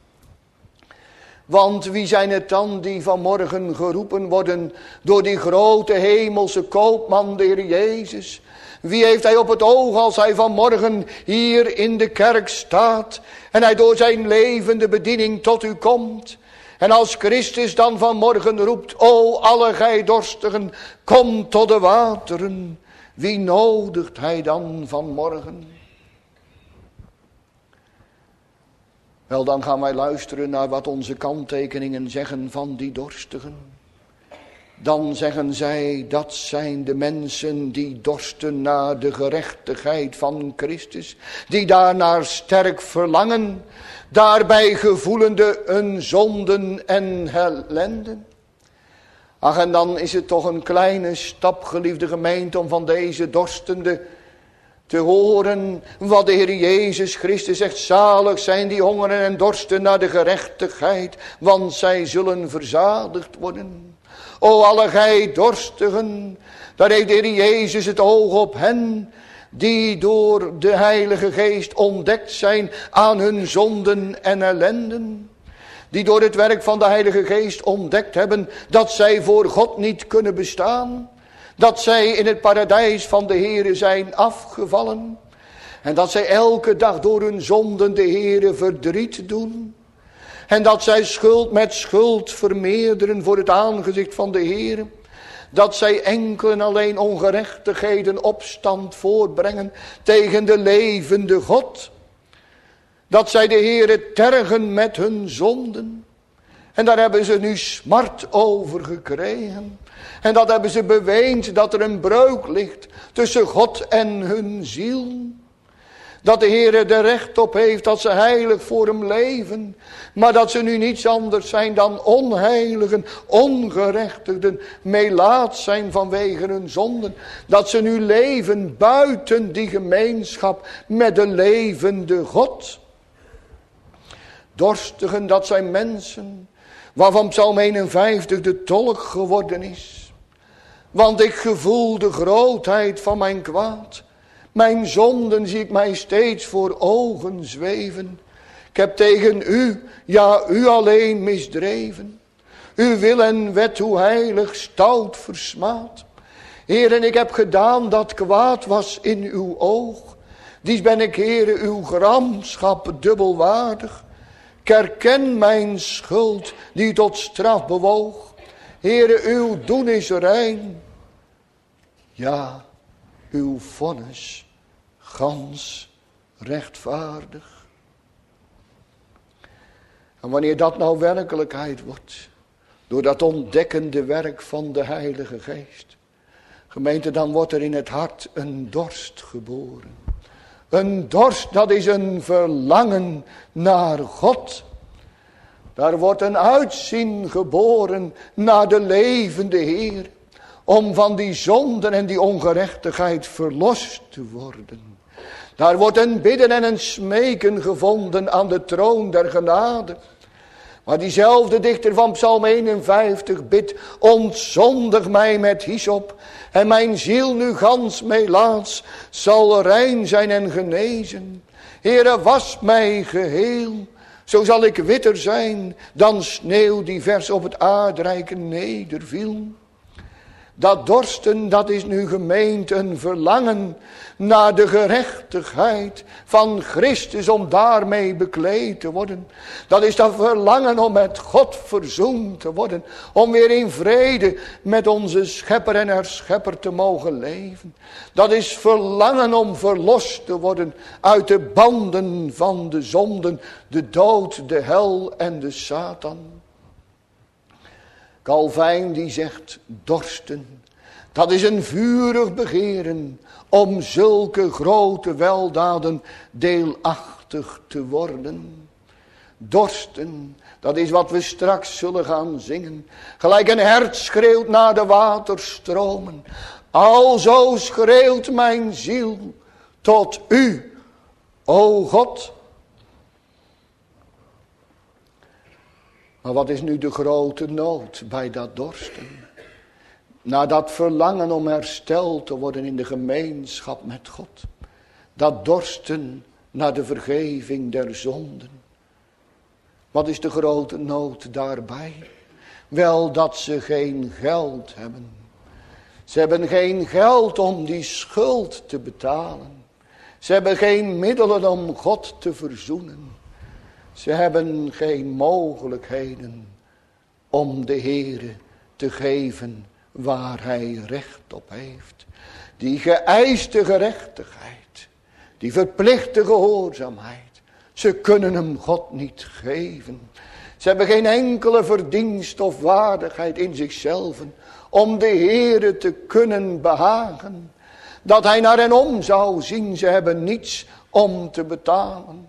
Speaker 1: Want wie zijn het dan die vanmorgen geroepen worden door die grote hemelse koopman, de Heer Jezus? Wie heeft hij op het oog als hij vanmorgen hier in de kerk staat en hij door zijn levende bediening tot u komt? En als Christus dan vanmorgen roept, o alle gij dorstigen, kom tot de wateren. Wie nodigt hij dan vanmorgen? Wel, dan gaan wij luisteren naar wat onze kanttekeningen zeggen van die dorstigen. Dan zeggen zij, dat zijn de mensen die dorsten naar de gerechtigheid van Christus. Die daarnaar sterk verlangen, daarbij gevoelende hun zonden en ellenden. Ach, en dan is het toch een kleine stap, geliefde gemeente, om van deze dorstende te horen wat de Heer Jezus Christus zegt. Zalig zijn die hongeren en dorsten naar de gerechtigheid, want zij zullen verzadigd worden. O alle gij dorstigen, daar heeft de Heer Jezus het oog op hen, die door de Heilige Geest ontdekt zijn aan hun zonden en ellenden. Die door het werk van de Heilige Geest ontdekt hebben dat zij voor God niet kunnen bestaan. Dat zij in het paradijs van de Heere zijn afgevallen. En dat zij elke dag door hun zonden de Heere verdriet doen. En dat zij schuld met schuld vermeerderen voor het aangezicht van de Heere. Dat zij enkel en alleen ongerechtigheden opstand voorbrengen tegen de levende God. Dat zij de Heere tergen met hun zonden. En daar hebben ze nu smart over gekregen. En dat hebben ze beweend dat er een breuk ligt tussen God en hun ziel. Dat de Heer er recht op heeft dat ze heilig voor hem leven. Maar dat ze nu niets anders zijn dan onheiligen, ongerechtigden, melaats zijn vanwege hun zonden. Dat ze nu leven buiten die gemeenschap met de levende God. Dorstigen, dat zijn mensen waarvan Psalm eenenvijftig de tolk geworden is. Want ik gevoel de grootheid van mijn kwaad. Mijn zonden zie ik mij steeds voor ogen zweven. Ik heb tegen u, ja u alleen misdreven. Uw wil en wet hoe heilig stout versmaad. Heer, en ik heb gedaan dat kwaad was in uw oog. Dies ben ik, Heere, uw gramschap dubbelwaardig. Ik herken mijn schuld die tot straf bewoog. Heere, uw doen is rein. Ja, uw vonnis gans rechtvaardig. En wanneer dat nou werkelijkheid wordt, door dat ontdekkende werk van de Heilige Geest, gemeente, dan wordt er in het hart een dorst geboren. Een dorst, dat is een verlangen naar God. Daar wordt een uitzien geboren naar de levende Heer. Om van die zonden en die ongerechtigheid verlost te worden. Daar wordt een bidden en een smeken gevonden aan de troon der genade. Maar diezelfde dichter van Psalm eenenvijftig bidt, ontzondig mij met hyssop, en mijn ziel nu gans melaats zal rein zijn en genezen. Heere, was mij geheel, zo zal ik witter zijn dan sneeuw die vers op het aardrijk nederviel. Dat dorsten, dat is nu gemeend een verlangen naar de gerechtigheid van Christus, om daarmee bekleed te worden. Dat is dat verlangen om met God verzoend te worden, om weer in vrede met onze schepper en herschepper te mogen leven. Dat is verlangen om verlost te worden uit de banden van de zonden, de dood, de hel en de Satan. Calvijn die zegt, dorsten, dat is een vurig begeren om zulke grote weldaden deelachtig te worden. dorsten. Dat is wat we straks zullen gaan zingen. Gelijk een hert schreeuwt naar de waterstromen. Alzo schreeuwt mijn ziel tot u, o God. Maar wat is nu de grote nood bij dat dorsten? Na dat verlangen om hersteld te worden in de gemeenschap met God. Dat dorsten naar de vergeving der zonden. Wat is de grote nood daarbij? Wel dat ze geen geld hebben. Ze hebben geen geld om die schuld te betalen. Ze hebben geen middelen om God te verzoenen. Ze hebben geen mogelijkheden om de Heere te geven waar hij recht op heeft. Die geëiste gerechtigheid, die verplichte gehoorzaamheid. Ze kunnen hem God niet geven. Ze hebben geen enkele verdienst of waardigheid in zichzelf om de Heere te kunnen behagen. Dat hij naar hen om zou zien, ze hebben niets om te betalen.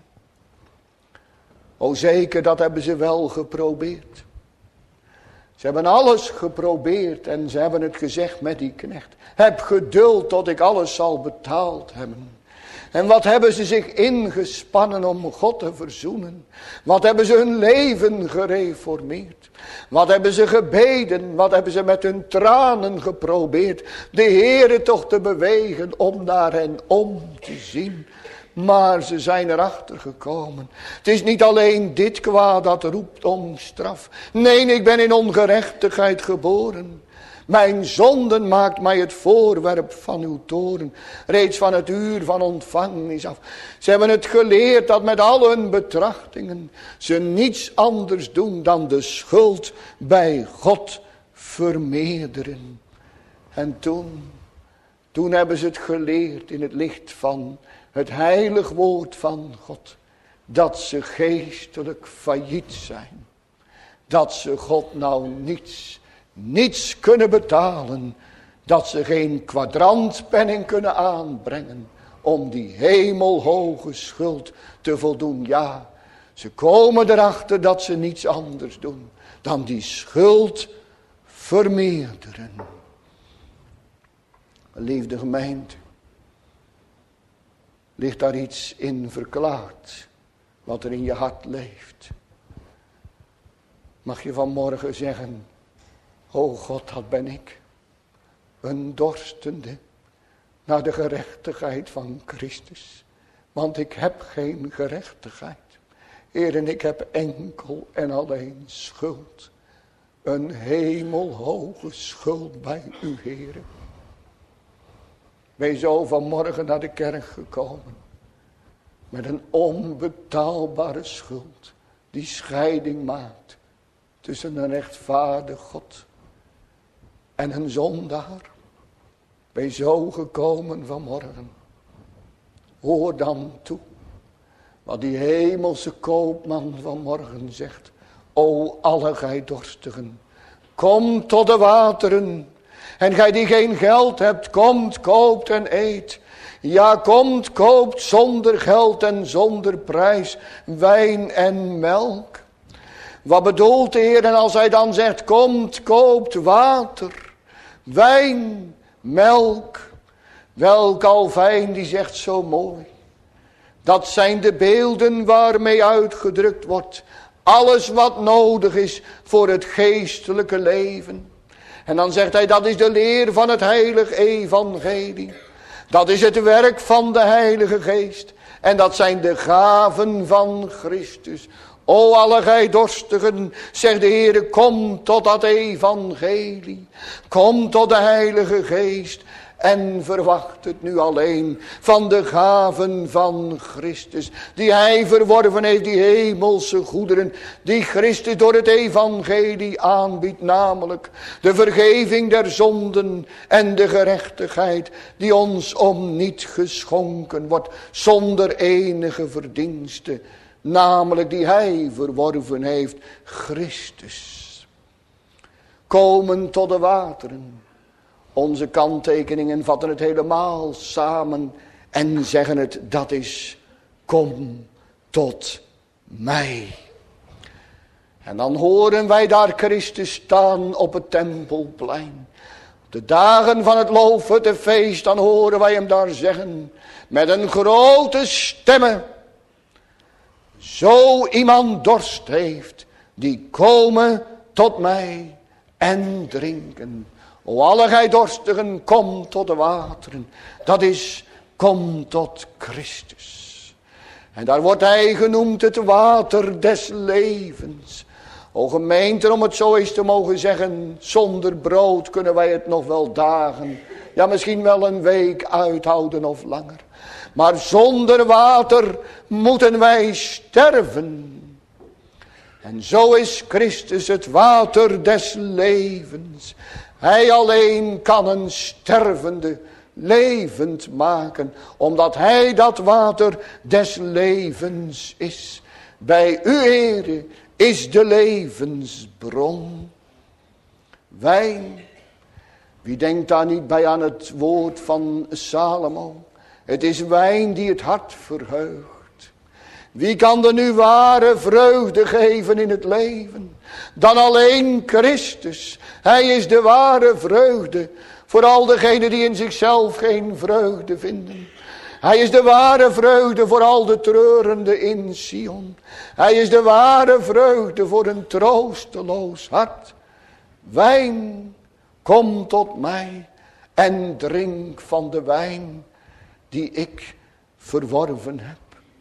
Speaker 1: O zeker, dat hebben ze wel geprobeerd. Ze hebben alles geprobeerd en ze hebben het gezegd met die knecht. Heb geduld tot ik alles zal betaald hebben. En wat hebben ze zich ingespannen om God te verzoenen. Wat hebben ze hun leven gereformeerd. Wat hebben ze gebeden. Wat hebben ze met hun tranen geprobeerd. De Heere toch te bewegen om naar hen om te zien. Maar ze zijn erachter gekomen. Het is niet alleen dit kwaad dat roept om straf. Nee, ik ben in ongerechtigheid geboren. Mijn zonden maakt mij het voorwerp van uw toorn. Reeds van het uur van ontvangnis af. Ze hebben het geleerd dat met al hun betrachtingen ze niets anders doen dan de schuld bij God vermeerderen. En toen, toen hebben ze het geleerd in het licht van het heilig woord van God. Dat ze geestelijk failliet zijn. Dat ze God nou niets, niets kunnen betalen. Dat ze geen kwadrantpenning kunnen aanbrengen. Om die hemelhoge schuld te voldoen. Ja, ze komen erachter dat ze niets anders doen. Dan die schuld vermeerderen. Liefde gemeente. Ligt daar iets in verklaard. Wat er in je hart leeft. Mag je vanmorgen zeggen. O God, dat ben ik. Een dorstende. Naar de gerechtigheid van Christus. Want ik heb geen gerechtigheid. Heer, en ik heb enkel en alleen schuld. Een hemelhoge schuld bij u, Heer. Ben je zo vanmorgen naar de kerk gekomen. Met een onbetaalbare schuld. Die scheiding maakt. Tussen een rechtvaardig God. En een zondaar. Ben je zo gekomen vanmorgen. Hoor dan toe. Wat die hemelse koopman vanmorgen zegt. O alle gij dorstigen. Kom tot de wateren. En gij die geen geld hebt, komt, koopt en eet. Ja, komt, koopt zonder geld en zonder prijs wijn en melk. Wat bedoelt de Heer en als hij dan zegt, komt, koopt water, wijn, melk. Wel, Calvijn die zegt zo mooi. Dat zijn de beelden waarmee uitgedrukt wordt. Alles wat nodig is voor het geestelijke leven. En dan zegt hij, dat is de leer van het heilige evangelie. Dat is het werk van de Heilige Geest. En dat zijn de gaven van Christus. O alle gij dorstigen, zegt de Heer, kom tot dat evangelie. Kom tot de Heilige Geest. En verwacht het nu alleen van de gaven van Christus. Die hij verworven heeft, die hemelse goederen. Die Christus door het evangelie aanbiedt. Namelijk de vergeving der zonden en de gerechtigheid. Die ons om niet geschonken wordt. Zonder enige verdienste. Namelijk die hij verworven heeft. Christus. Komen tot de wateren. Onze kanttekeningen vatten het helemaal samen en zeggen het, dat is, kom tot mij. En dan horen wij daar Christus staan op het tempelplein. Op de dagen van het loofhuttenfeest, dan horen wij hem daar zeggen met een grote stemme. Zo iemand dorst heeft, die komen tot mij en drinken. O alle gij dorstigen, kom tot de wateren. Dat is, kom tot Christus. En daar wordt hij genoemd het water des levens. O gemeente, om het zo eens te mogen zeggen, zonder brood kunnen wij het nog wel dagen, ja misschien wel een week uithouden of langer. Maar zonder water moeten wij sterven. En zo is Christus het water des levens. Hij alleen kan een stervende levend maken, omdat hij dat water des levens is. Bij u, Heere, is de levensbron. Wijn, wie denkt daar niet bij aan het woord van Salomo? Het is wijn die het hart verheugt. Wie kan er nu ware vreugde geven in het leven? Dan alleen Christus. Hij is de ware vreugde voor al degenen die in zichzelf geen vreugde vinden. Hij is de ware vreugde voor al de treurenden in Sion. Hij is de ware vreugde voor een troosteloos hart. Wijn, kom tot mij en drink van de wijn die ik verworven heb.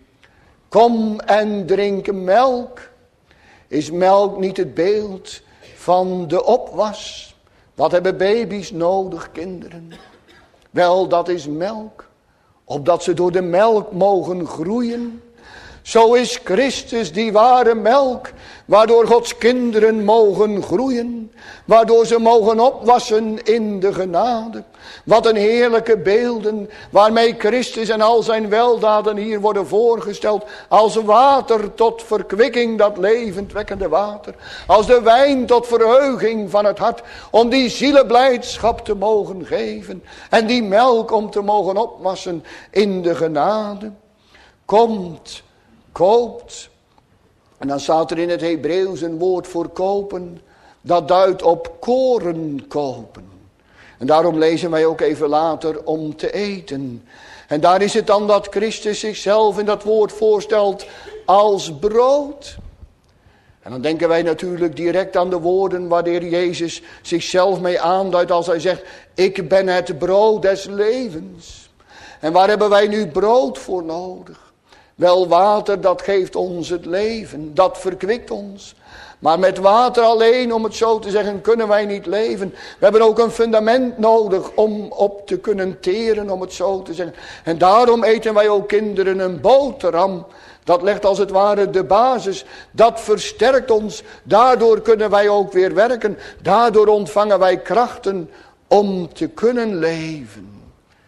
Speaker 1: Kom en drink melk. Is melk niet het beeld van de opwas? Wat hebben baby's nodig, kinderen? Wel, dat is melk. Opdat ze door de melk mogen groeien. Zo is Christus die ware melk, waardoor Gods kinderen mogen groeien. Waardoor ze mogen opwassen in de genade. Wat een heerlijke beelden waarmee Christus en al zijn weldaden hier worden voorgesteld. Als water tot verkwikking, dat levendwekkende water. Als de wijn tot verheuging van het hart. Om die zielenblijdschap te mogen geven. En die melk om te mogen opwassen in de genade. Komt, koopt. En dan staat er in het Hebreeuws een woord voor kopen. Dat duidt op koren kopen. En daarom lezen wij ook even later om te eten. En daar is het dan dat Christus zichzelf in dat woord voorstelt als brood. En dan denken wij natuurlijk direct aan de woorden waar de Heer Jezus zichzelf mee aanduidt als hij zegt, ik ben het brood des levens. En waar hebben wij nu brood voor nodig? Wel, water, dat geeft ons het leven, dat verkwikt ons. Maar met water alleen, om het zo te zeggen, kunnen wij niet leven. We hebben ook een fundament nodig om op te kunnen teren, om het zo te zeggen. En daarom eten wij ook, kinderen, een boterham. Dat legt als het ware de basis. Dat versterkt ons. Daardoor kunnen wij ook weer werken. Daardoor ontvangen wij krachten om te kunnen leven.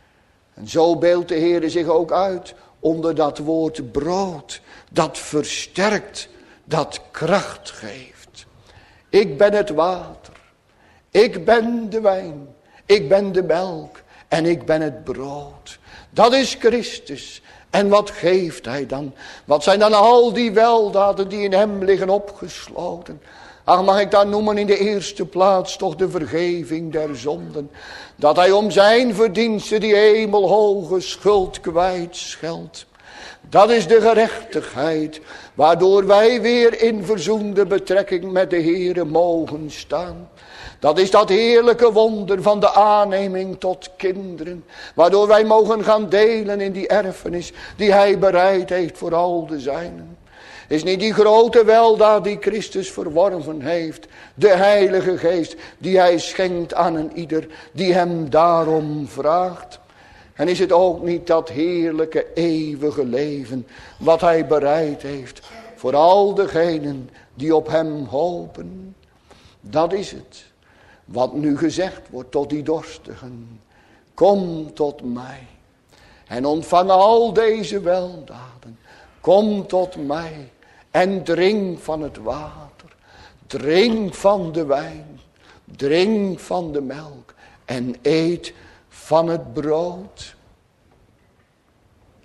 Speaker 1: En zo beeldt de Heer zich ook uit onder dat woord brood. Dat versterkt, dat kracht geeft. Ik ben het water. Ik ben de wijn. Ik ben de melk. En ik ben het brood. Dat is Christus. En wat geeft hij dan? Wat zijn dan al die weldaden die in hem liggen opgesloten? Ach, mag ik dan noemen in de eerste plaats toch de vergeving der zonden. Dat hij om zijn verdiensten die hemelhoge schuld kwijtscheldt. Dat is de gerechtigheid, waardoor wij weer in verzoende betrekking met de Heere mogen staan. Dat is dat heerlijke wonder van de aanneming tot kinderen, waardoor wij mogen gaan delen in die erfenis die hij bereid heeft voor al de zijnen. Is niet die grote weldaad die Christus verworven heeft, de Heilige Geest die hij schenkt aan een ieder die hem daarom vraagt. En is het ook niet dat heerlijke eeuwige leven wat hij bereid heeft voor al degenen die op hem hopen. Dat is het wat nu gezegd wordt tot die dorstigen. Kom tot mij en ontvang al deze weldaden. Kom tot mij en drink van het water. Drink van de wijn. Drink van de melk en eet van het brood.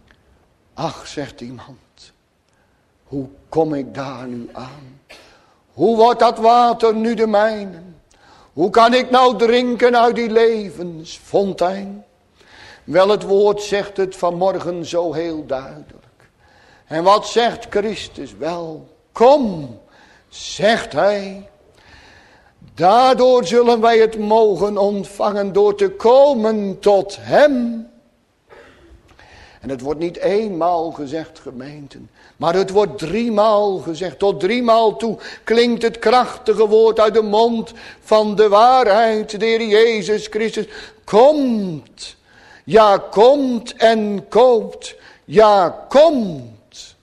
Speaker 1: Ach, zegt iemand, hoe kom ik daar nu aan? Hoe wordt dat water nu de mijne? Hoe kan ik nou drinken uit die levensfontein? Wel, het woord zegt het vanmorgen zo heel duidelijk. En wat zegt Christus? Wel, kom, zegt hij. Daardoor zullen wij het mogen ontvangen door te komen tot hem. En het wordt niet eenmaal gezegd, gemeenten. Maar het wordt driemaal gezegd. Tot driemaal toe klinkt het krachtige woord uit de mond van de waarheid. De Heer Jezus Christus komt. Ja, komt en koopt. Ja, komt.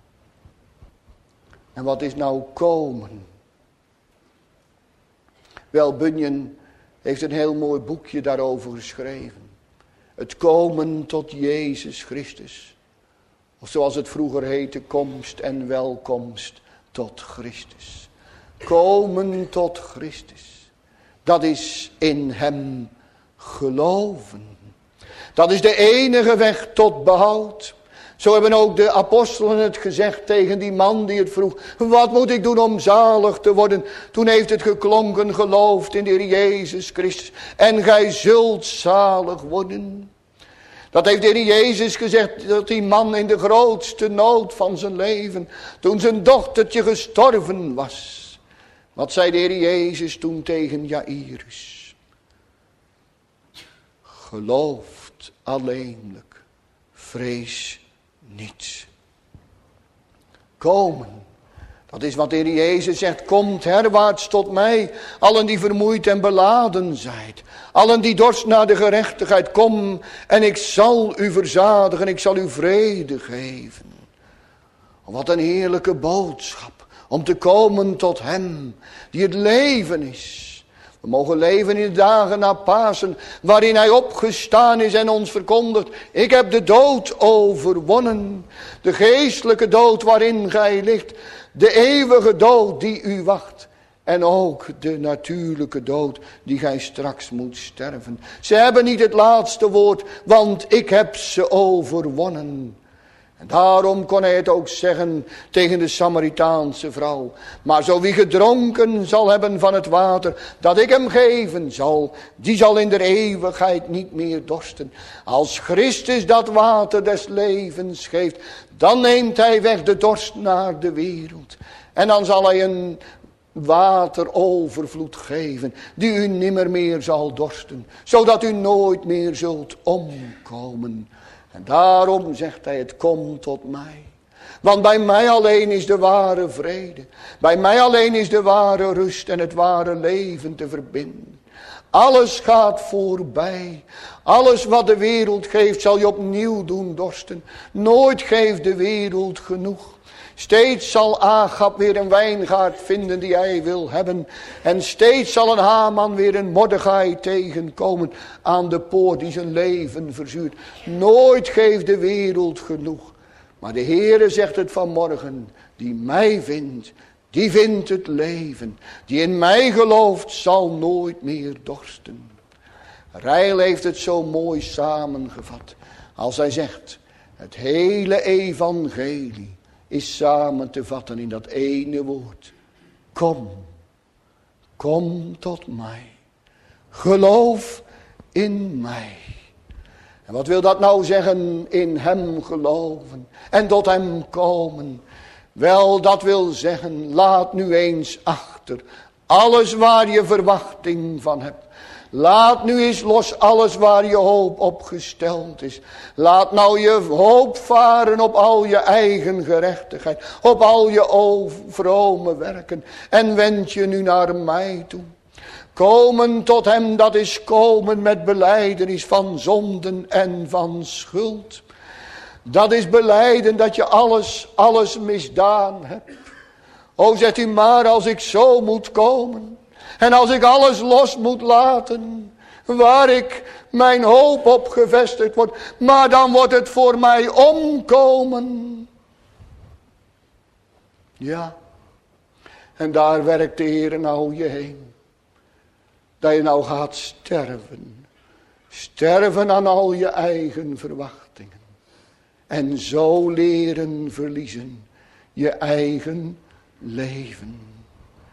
Speaker 1: En wat is nou komen? Wel, Bunyan heeft een heel mooi boekje daarover geschreven. Het komen tot Jezus Christus. Of zoals het vroeger heette, komst en welkomst tot Christus. Komen tot Christus. Dat is in hem geloven. Dat is de enige weg tot behoud. Zo hebben ook de apostelen het gezegd tegen die man die het vroeg. Wat moet ik doen om zalig te worden? Toen heeft het geklonken, gelooft in de Heer Jezus Christus. En gij zult zalig worden. Dat heeft de Heer Jezus gezegd, dat die man in de grootste nood van zijn leven, toen zijn dochtertje gestorven was. Wat zei de Heer Jezus toen tegen Jairus? Gelooft alleenlijk, vrees niet. Komen. Dat is wat de Heer Jezus zegt. Komt herwaarts tot mij. Allen die vermoeid en beladen zijt. Allen die dorst naar de gerechtigheid. Kom en ik zal u verzadigen. Ik zal u vrede geven. Wat een heerlijke boodschap. Om te komen tot hem. Die het leven is. We mogen leven in de dagen na Pasen. Waarin hij opgestaan is en ons verkondigt. Ik heb de dood overwonnen. De geestelijke dood waarin gij ligt. De eeuwige dood die u wacht. En ook de natuurlijke dood die gij straks moet sterven. Ze hebben niet het laatste woord. Want ik heb ze overwonnen. En daarom kon hij het ook zeggen tegen de Samaritaanse vrouw. Maar zo wie gedronken zal hebben van het water dat ik hem geven zal, die zal in de eeuwigheid niet meer dorsten. Als Christus dat water des levens geeft, dan neemt hij weg de dorst naar de wereld. En dan zal hij een waterovervloed geven die u nimmer meer zal dorsten. Zodat u nooit meer zult omkomen. En daarom zegt hij, het komt tot mij. Want bij mij alleen is de ware vrede. Bij mij alleen is de ware rust en het ware leven te verbinden. Alles gaat voorbij. Alles wat de wereld geeft zal je opnieuw doen dorsten. Nooit geeft de wereld genoeg. Steeds zal Agab weer een wijngaard vinden die hij wil hebben. En steeds zal een Haman weer een Mordechai tegenkomen aan de poort die zijn leven verzuurt. Nooit geeft de wereld genoeg. Maar de Heere zegt het vanmorgen, die mij vindt, die vindt het leven. Die in mij gelooft zal nooit meer dorsten. Rijl heeft het zo mooi samengevat. Als hij zegt, het hele evangelie is samen te vatten in dat ene woord. Kom, kom tot mij. Geloof in mij. En wat wil dat nou zeggen? In hem geloven en tot hem komen. Wel, dat wil zeggen, laat nu eens achter alles waar je verwachting van hebt. Laat nu eens los alles waar je hoop op gesteld is. Laat nou je hoop varen op al je eigen gerechtigheid. Op al je vrome werken. En wend je nu naar mij toe. Komen tot hem, dat is komen met belijdenis van zonden en van schuld. Dat is belijden dat je alles, alles misdaan hebt. O, zegt u maar, als ik zo moet komen. En als ik alles los moet laten, waar ik mijn hoop op gevestigd wordt, maar dan wordt het voor mij omkomen. Ja, en daar werkt de Heer nou je heen. Dat je nou gaat sterven. Sterven aan al je eigen verwachtingen. En zo leren verliezen je eigen leven.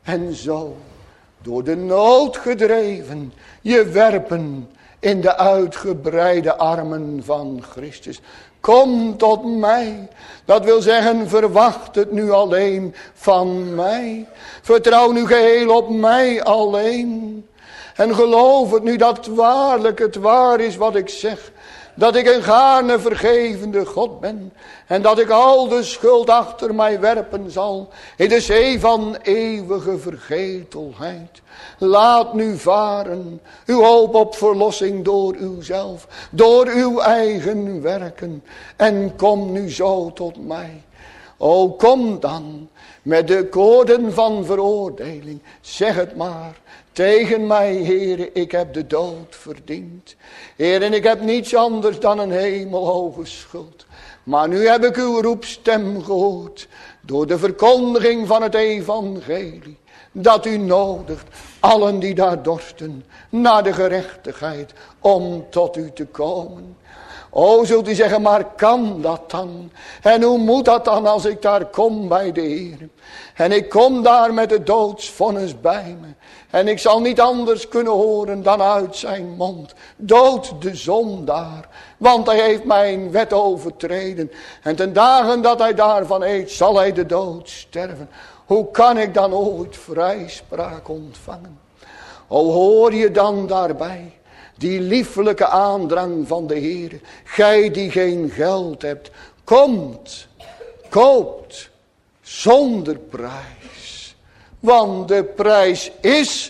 Speaker 1: En zo, door de nood gedreven, je werpen in de uitgebreide armen van Christus. Kom tot mij. Dat wil zeggen, verwacht het nu alleen van mij. Vertrouw nu geheel op mij alleen. En geloof het nu dat waarlijk het waar is wat ik zeg. Dat ik een gaarne vergevende God ben. En dat ik al de schuld achter mij werpen zal. In de zee van eeuwige vergetelheid. Laat nu varen. Uw hoop op verlossing door uzelf. Door uw eigen werken. En kom nu zo tot mij. O kom dan. Met de koorden van veroordeling. Zeg het maar. Tegen mij, Heere, ik heb de dood verdiend. Heer, en ik heb niets anders dan een hemelhoge schuld. Maar nu heb ik uw roepstem gehoord. Door de verkondiging van het evangelie. Dat u nodigt allen die daar dorsten. Naar de gerechtigheid. Om tot u te komen. O, zult u zeggen, maar kan dat dan? En hoe moet dat dan als ik daar kom bij de Heer? En ik kom daar met het doodsvonnis bij me. En ik zal niet anders kunnen horen dan uit zijn mond. Dood de zondaar, want hij heeft mijn wet overtreden. En ten dagen dat hij daarvan eet, zal hij de dood sterven. Hoe kan ik dan ooit vrijspraak ontvangen? O, hoor je dan daarbij die liefelijke aandrang van de Heer. Gij die geen geld hebt, komt, koopt, zonder prijs. Want de prijs is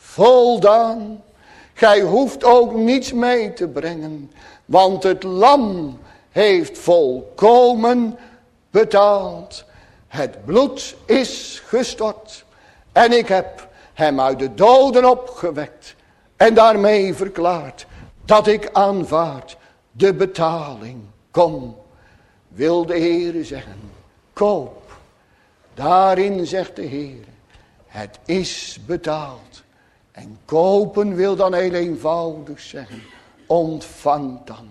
Speaker 1: voldaan. Gij hoeft ook niets mee te brengen. Want het lam heeft volkomen betaald. Het bloed is gestort. En ik heb hem uit de doden opgewekt. En daarmee verklaard dat ik aanvaard de betaling. Kom, wil de Heere zeggen, koop. Daarin zegt de Heer, het is betaald. En kopen wil dan heel eenvoudig zeggen, ontvang dan,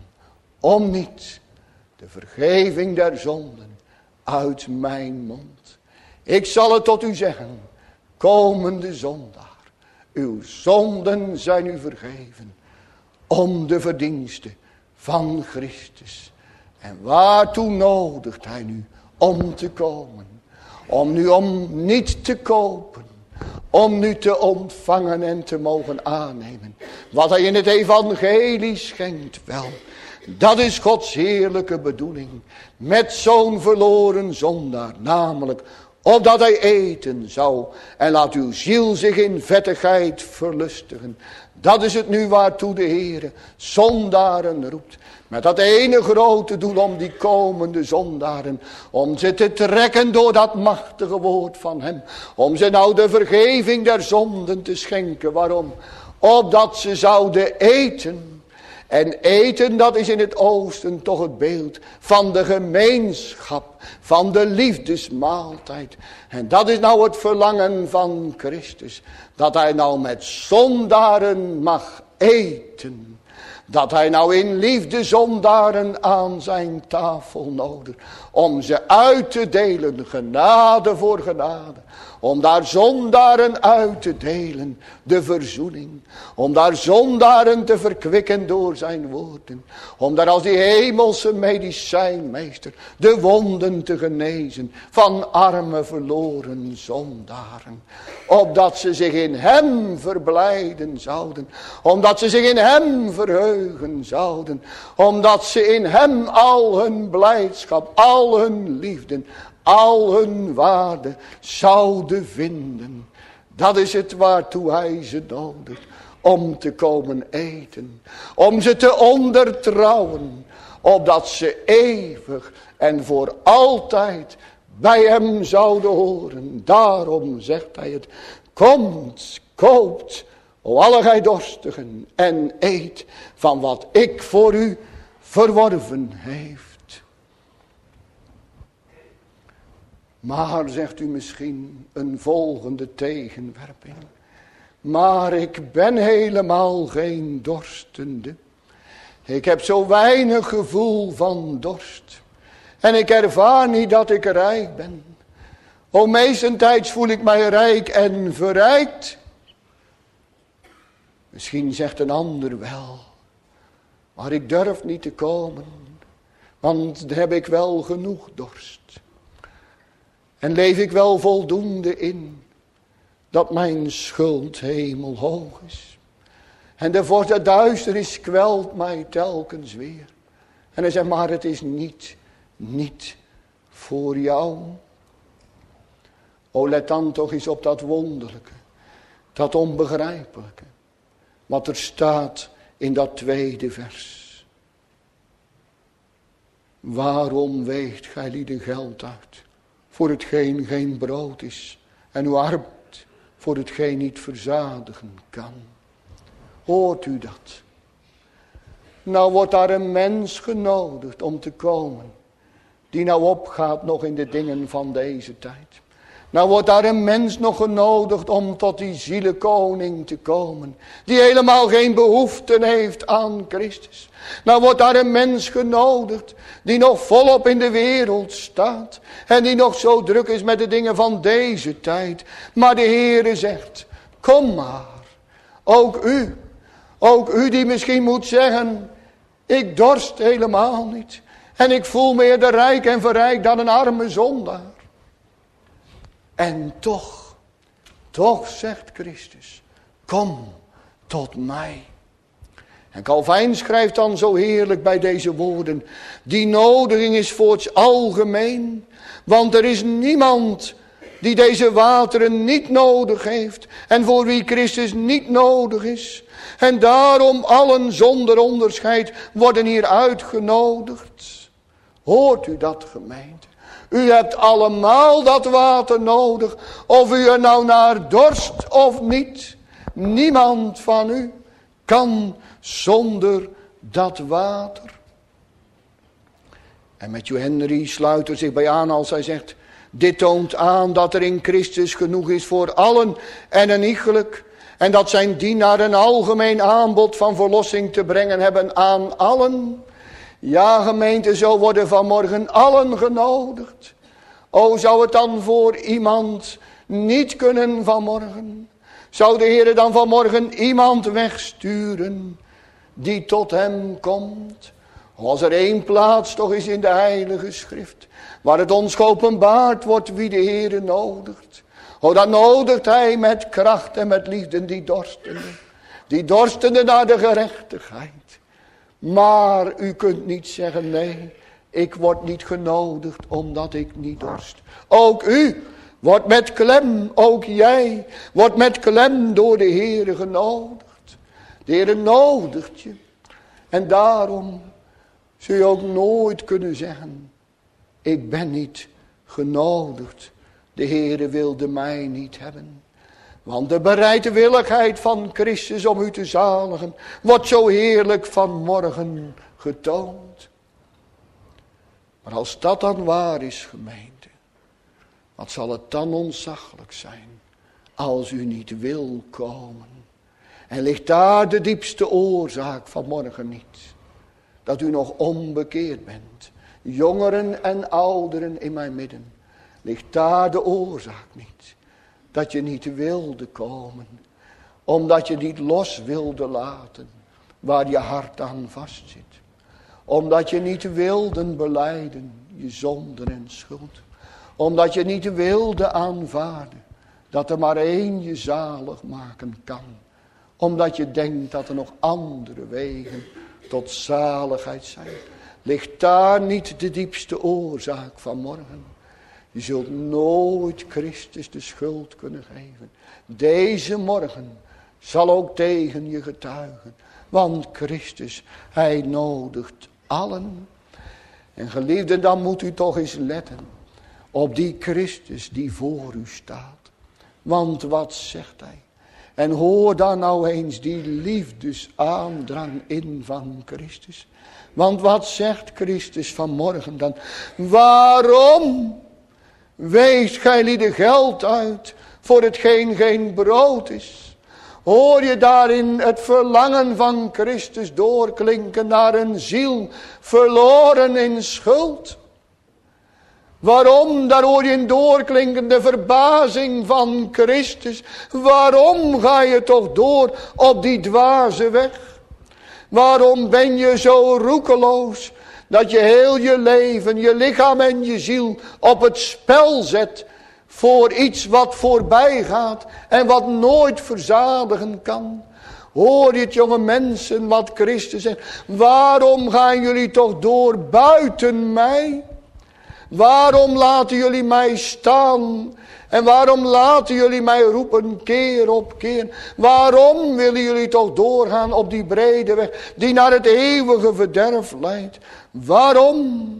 Speaker 1: om niet de vergeving der zonden uit mijn mond. Ik zal het tot u zeggen, komende zondag, uw zonden zijn u vergeven, om de verdiensten van Christus. En waartoe nodigt hij nu om te komen? Om nu om niet te kopen. Om nu te ontvangen en te mogen aannemen. Wat hij in het evangelie schenkt wel. Dat is Gods heerlijke bedoeling. Met zo'n verloren zondaar. Namelijk opdat hij eten zou. En laat uw ziel zich in vettigheid verlustigen. Dat is het nu waartoe de Heere zondaren roept. Met dat ene grote doel om die komende zondaren. Om ze te trekken door dat machtige woord van hem. Om ze nou de vergeving der zonden te schenken. Waarom? Opdat ze zouden eten. En eten, dat is in het oosten toch het beeld van de gemeenschap. Van de liefdesmaaltijd. En dat is nou het verlangen van Christus. Dat hij nou met zondaren mag eten. Dat hij nou in liefde zondaren aan zijn tafel nodigt. Om ze uit te delen, genade voor genade. Om daar zondaren uit te delen, de verzoening. Om daar zondaren te verkwikken door zijn woorden. Om daar als die hemelse medicijnmeester de wonden te genezen van arme verloren zondaren. Opdat ze zich in hem verblijden zouden. Omdat ze zich in hem verheugen zouden. Omdat ze in hem al hun blijdschap, al hun liefde, al hun waarde zouden vinden. Dat is het waartoe hij ze nodigt. Om te komen eten. Om ze te ondertrouwen. Opdat ze eeuwig en voor altijd bij hem zouden horen. Daarom zegt hij het. Komt, koopt, o alle gij dorstigen, en eet van wat ik voor u verworven heeft. Maar, zegt u misschien, een volgende tegenwerping. Maar ik ben helemaal geen dorstende. Ik heb zo weinig gevoel van dorst. En ik ervaar niet dat ik rijk ben. O, meestentijds voel ik mij rijk en verrijkt. Misschien zegt een ander wel, maar ik durf niet te komen, want daar heb ik wel genoeg dorst. En leef ik wel voldoende in, dat mijn schuld hemelhoog is. En de vorst der duisternis kwelt mij telkens weer. En hij zegt, maar het is niet, niet voor jou. O, let dan toch eens op dat wonderlijke, dat onbegrijpelijke, wat er staat in dat tweede vers. Waarom weegt gij lieden geld uit, voor hetgeen geen brood is, en uw arbeid voor hetgeen niet verzadigen kan? Hoort u dat? Nou wordt daar een mens genodigd om te komen, die nou opgaat nog in de dingen van deze tijd. Nou wordt daar een mens nog genodigd om tot die zielenkoning te komen, die helemaal geen behoefte heeft aan Christus. Nou wordt daar een mens genodigd, die nog volop in de wereld staat, en die nog zo druk is met de dingen van deze tijd. Maar de Heere zegt, kom maar, ook u, ook u die misschien moet zeggen, ik dorst helemaal niet, en ik voel me eerder rijk en verrijkt dan een arme zondaar. En toch, toch zegt Christus, kom tot mij. En Calvijn schrijft dan zo heerlijk bij deze woorden, die nodiging is voor het algemeen, want er is niemand die deze wateren niet nodig heeft en voor wie Christus niet nodig is. En daarom allen zonder onderscheid worden hier uitgenodigd. Hoort u dat, gemeente? U hebt allemaal dat water nodig, of u er nou naar dorst of niet. Niemand van u kan zonder dat water. En Matthew Henry sluit er zich bij aan als hij zegt, dit toont aan dat er in Christus genoeg is voor allen en een iegelijk. En dat zijn dienaren een algemeen aanbod van verlossing te brengen hebben aan allen. Ja, gemeente, zo worden vanmorgen allen genodigd. O, zou het dan voor iemand niet kunnen vanmorgen? Zou de Heer dan vanmorgen iemand wegsturen die tot hem komt? Als er één plaats toch is in de Heilige Schrift, waar het ons geopenbaard wordt wie de Heer nodigt. O, dan nodigt hij met kracht en met liefde die dorstende. Die dorstende naar de gerechtigheid. Maar u kunt niet zeggen, nee, ik word niet genodigd omdat ik niet dorst. Ook u wordt met klem, ook jij wordt met klem door de Heere genodigd. De Heere nodigt je. En daarom zul je ook nooit kunnen zeggen, ik ben niet genodigd. De Heere wilde mij niet hebben. Want de bereidwilligheid van Christus om u te zaligen wordt zo heerlijk vanmorgen getoond. Maar als dat dan waar is, gemeente, wat zal het dan ontzaglijk zijn als u niet wil komen? En ligt daar de diepste oorzaak vanmorgen niet? Dat u nog onbekeerd bent. Jongeren en ouderen in mijn midden. Ligt daar de oorzaak niet? Dat je niet wilde komen. Omdat je niet los wilde laten. Waar je hart aan vastzit. Omdat je niet wilde belijden. Je zonden en schuld. Omdat je niet wilde aanvaarden. Dat er maar één je zalig maken kan. Omdat je denkt dat er nog andere wegen tot zaligheid zijn. Ligt daar niet de diepste oorzaak van morgen? Je zult nooit Christus de schuld kunnen geven. Deze morgen zal ook tegen je getuigen. Want Christus, hij nodigt allen. En geliefden, dan moet u toch eens letten op die Christus die voor u staat. Want wat zegt hij? En hoor dan nou eens die liefdesaandrang in van Christus. Want wat zegt Christus vanmorgen dan? Waarom weegt gij lieden geld uit voor hetgeen geen brood is? Hoor je daarin het verlangen van Christus doorklinken naar een ziel verloren in schuld? Waarom? Daar hoor je een doorklinkende verbazing van Christus. Waarom ga je toch door op die dwaze weg? Waarom ben je zo roekeloos dat je heel je leven, je lichaam en je ziel op het spel zet voor iets wat voorbij gaat en wat nooit verzadigen kan? Hoor je het, jonge mensen, wat Christus zegt? Waarom gaan jullie toch door buiten mij? Waarom laten jullie mij staan? En waarom laten jullie mij roepen keer op keer? Waarom willen jullie toch doorgaan op die brede weg die naar het eeuwige verderf leidt? Waarom?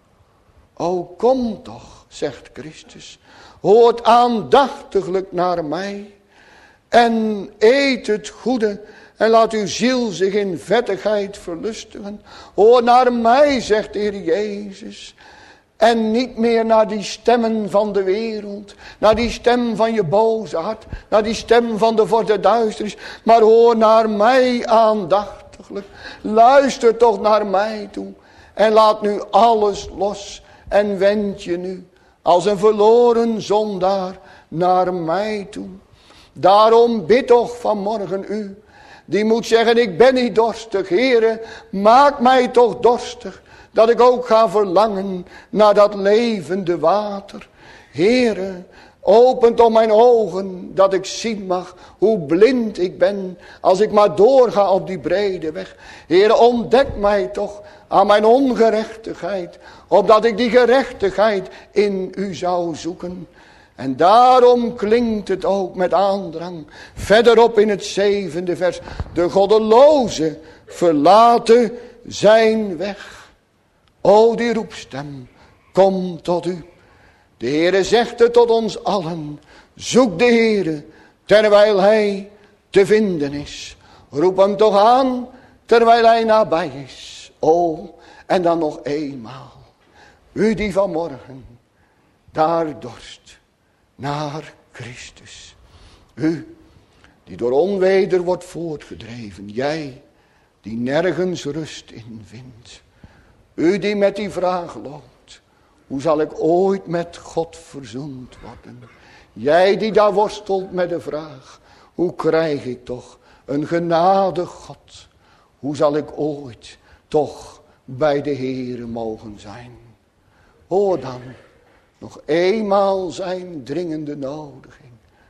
Speaker 1: O, kom toch, zegt Christus. Hoort aandachtiglijk naar mij. En eet het goede. En laat uw ziel zich in vettigheid verlustigen. Hoor naar mij, zegt de Heer Jezus. En niet meer naar die stemmen van de wereld. Naar die stem van je boze hart. Naar die stem van de voor de duisternis. Maar hoor naar mij aandachtiglijk. Luister toch naar mij toe. En laat nu alles los. En wend je nu als een verloren zondaar naar mij toe. Daarom bid toch vanmorgen u. Die moet zeggen, ik ben niet dorstig. Heere, maak mij toch dorstig. Dat ik ook ga verlangen naar dat levende water. Heere, open toch mijn ogen, dat ik zien mag hoe blind ik ben, als ik maar doorga op die brede weg. Heere, ontdek mij toch aan mijn ongerechtigheid, opdat ik die gerechtigheid in u zou zoeken. En daarom klinkt het ook met aandrang, verderop in het zevende vers, de goddeloze verlaten zijn weg. O, die roepstem, kom tot u. De Heere zegt het tot ons allen. Zoek de Heere, terwijl hij te vinden is. Roep hem toch aan, terwijl hij nabij is. O, en dan nog eenmaal. U die vanmorgen daar dorst naar Christus. U die door onweder wordt voortgedreven. Jij die nergens rust in vindt. U die met die vraag loopt. Hoe zal ik ooit met God verzoend worden? Jij die daar worstelt met de vraag. Hoe krijg ik toch een genadig God? Hoe zal ik ooit toch bij de Heere mogen zijn? Hoor dan nog eenmaal zijn dringende nodiging.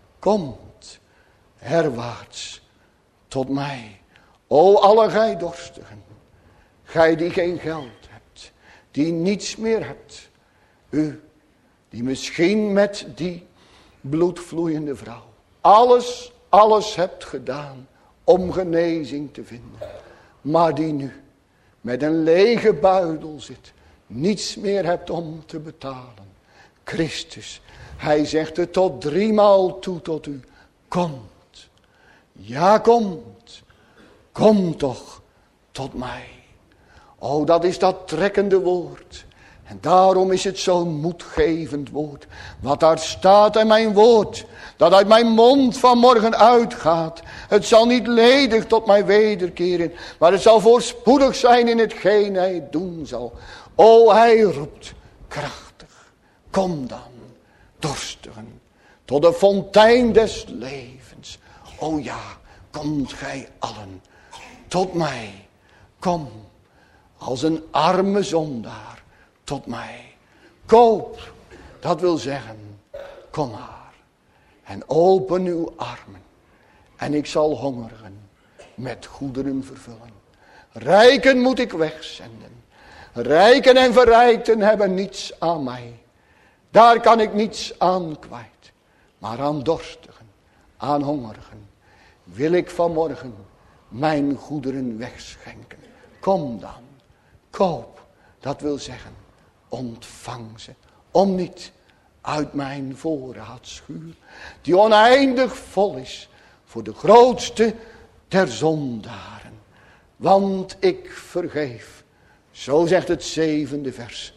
Speaker 1: Komt herwaarts tot mij. O alle gij dorstigen. Gij die geen geld hebt. Die niets meer hebt. U die misschien met die bloedvloeiende vrouw alles, alles hebt gedaan om genezing te vinden. Maar die nu met een lege buidel zit. Niets meer hebt om te betalen. Christus, hij zegt het tot driemaal toe tot u. Komt. Ja, komt. Kom toch tot mij. O, dat is dat trekkende woord. En daarom is het zo'n moedgevend woord. Wat daar staat in mijn woord. Dat uit mijn mond vanmorgen uitgaat. Het zal niet ledig tot mij wederkeren. Maar het zal voorspoedig zijn in hetgeen hij doen zal. O, hij roept krachtig. Kom dan, dorstigen. Tot de fontein des levens. O ja, komt gij allen. Tot mij. Kom. Als een arme zondaar. Tot mij. Koop. Dat wil zeggen. Kom maar. En open uw armen. En ik zal hongeren. Met goederen vervullen. Rijken moet ik wegzenden. Rijken en verrijkten hebben niets aan mij. Daar kan ik niets aan kwijt. Maar aan dorstigen. Aan hongerigen. Wil ik vanmorgen mijn goederen wegschenken. Kom dan. Koop. Dat wil zeggen. Ontvang ze. Om niet uit mijn voorraadschuur. Die oneindig vol is. Voor de grootste der zondaren. Want ik vergeef. Zo zegt het zevende vers.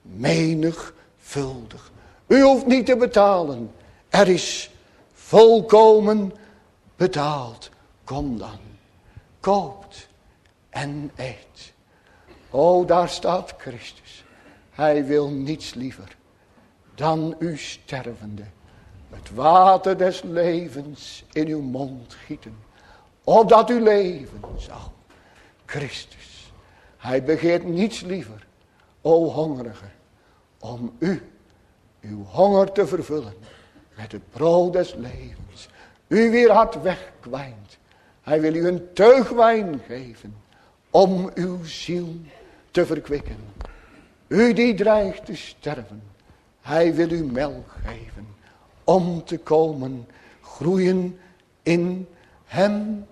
Speaker 1: Menigvuldig. U hoeft niet te betalen. Er is volkomen betaald. Kom dan. Koopt en eet. O, daar staat Christus. Hij wil niets liever dan u stervende het water des levens in uw mond gieten, opdat u leven zal. Christus, hij begeert niets liever, o hongerige, om u, uw honger te vervullen met het brood des levens. U weer hard wegkwijnt. Hij wil u een teug wijn geven om uw ziel te verkwikken. U die dreigt te sterven, hij wil u melk geven om te komen groeien in hem.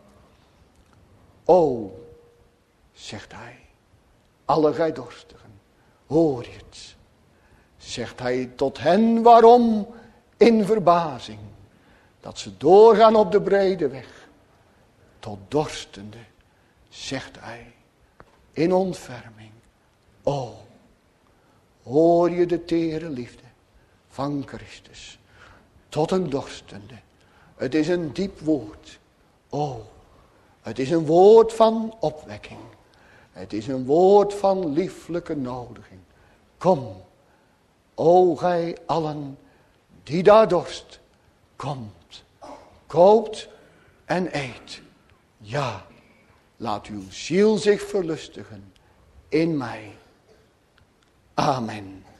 Speaker 1: O, zegt hij, alle gij dorstigen, hoor je het? Zegt hij tot hen, waarom? In verbazing, dat ze doorgaan op de brede weg. Tot dorstende, zegt hij, in ontferming. O, hoor je de tere liefde van Christus, tot een dorstende. Het is een diep woord. O, het is een woord van opwekking. Het is een woord van lieflijke nodiging. Kom, o gij allen die daar dorst, komt, koopt en eet. Ja, laat uw ziel zich verlustigen in mij. Amen.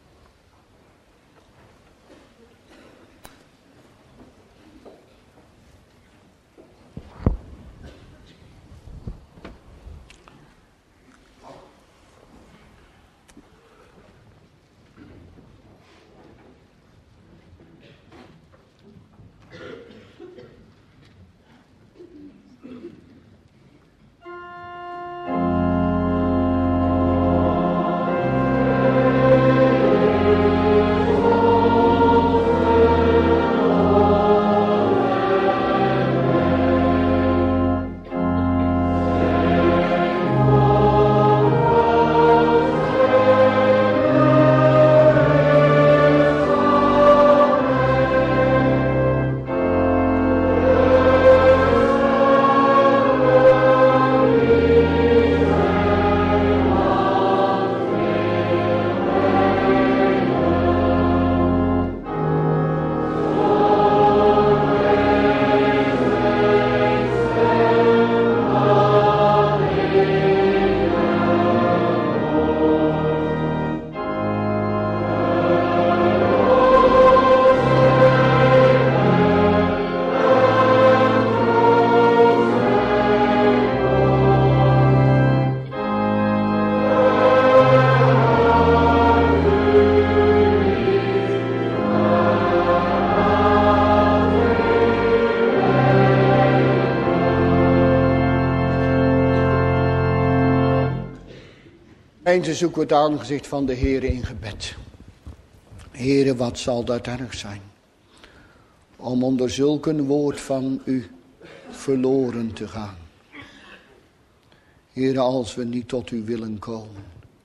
Speaker 1: Gemeente, zoeken we het aangezicht van de Heere in gebed. Heere, wat zal dat erg zijn om onder zulk een woord van u verloren te gaan. Heere, als we niet tot u willen komen.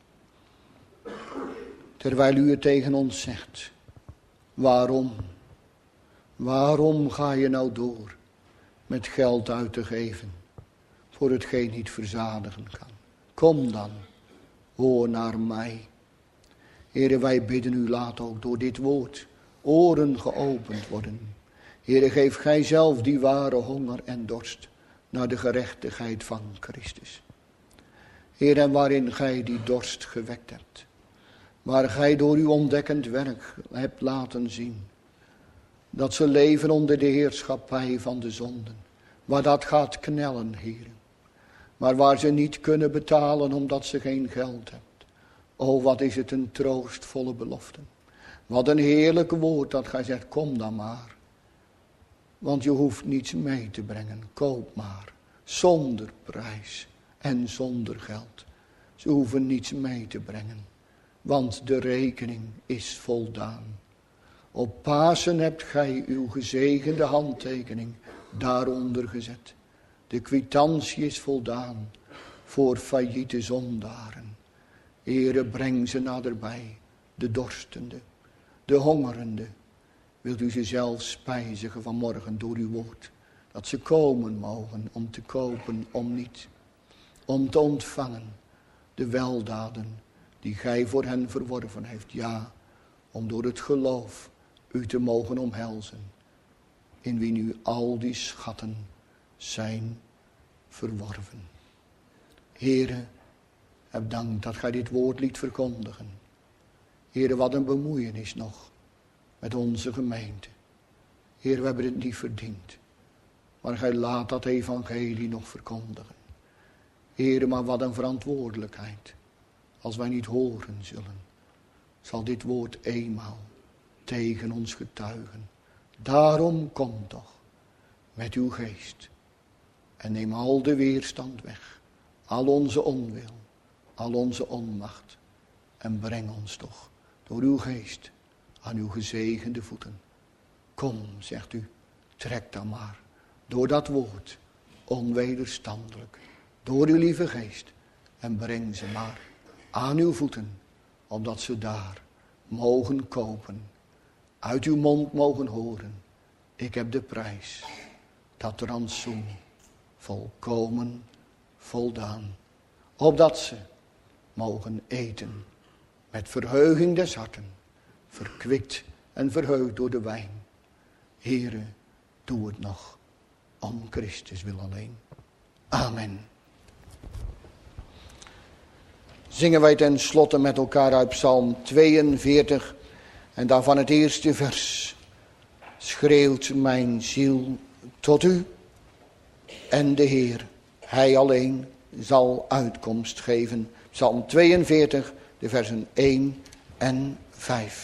Speaker 1: Terwijl u het tegen ons zegt. Waarom? Waarom ga je nou door met geld uit te geven voor hetgeen niet verzadigen kan? Kom dan. Hoor naar mij. Heere, wij bidden u, laat ook door dit woord oren geopend worden. Heere, geef gij zelf die ware honger en dorst naar de gerechtigheid van Christus. Heere, en waarin gij die dorst gewekt hebt. Waar gij door uw ontdekkend werk hebt laten zien. Dat ze leven onder de heerschappij van de zonden. Waar dat gaat knellen, Heere. Maar waar ze niet kunnen betalen omdat ze geen geld hebben. O, wat is het een troostvolle belofte. Wat een heerlijk woord dat gij zegt, kom dan maar. Want je hoeft niets mee te brengen, koop maar. Zonder prijs en zonder geld. Ze hoeven niets mee te brengen. Want de rekening is voldaan. Op Pasen hebt gij uw gezegende handtekening daaronder gezet. De kwitantie is voldaan voor failliete zondaren. Heere, breng ze naderbij, de dorstende, de hongerende. Wilt u ze zelf spijzigen vanmorgen door uw woord. Dat ze komen mogen om te kopen, om niet. Om te ontvangen de weldaden die gij voor hen verworven heeft. Ja, om door het geloof u te mogen omhelzen, in wie nu al die schatten zijn verworven. Heere, heb dank dat gij dit woord liet verkondigen. Heere, wat een bemoeienis nog met onze gemeente. Heer, we hebben het niet verdiend. Maar gij laat dat evangelie nog verkondigen. Heere, maar wat een verantwoordelijkheid. Als wij niet horen zullen, zal dit woord eenmaal tegen ons getuigen. Daarom kom toch met uw geest. En neem al de weerstand weg. Al onze onwil. Al onze onmacht. En breng ons toch door uw geest aan uw gezegende voeten. Kom, zegt u, trek dan maar door dat woord, onwederstandelijk, door uw lieve geest, en breng ze maar aan uw voeten, opdat ze daar mogen kopen, uit uw mond mogen horen, ik heb de prijs, dat rantsoen, volkomen voldaan, opdat ze mogen eten met verheuging des harten, verkwikt en verheugd door de wijn. Heere, doe het nog, om Christus wil alleen. Amen. Zingen wij ten slotte met elkaar uit Psalm tweeënveertig en daarvan het eerste vers. Schreeuwt mijn ziel tot u en de Heer, hij alleen, zal uitkomst geven. Psalm tweeënveertig, de versen één en vijf.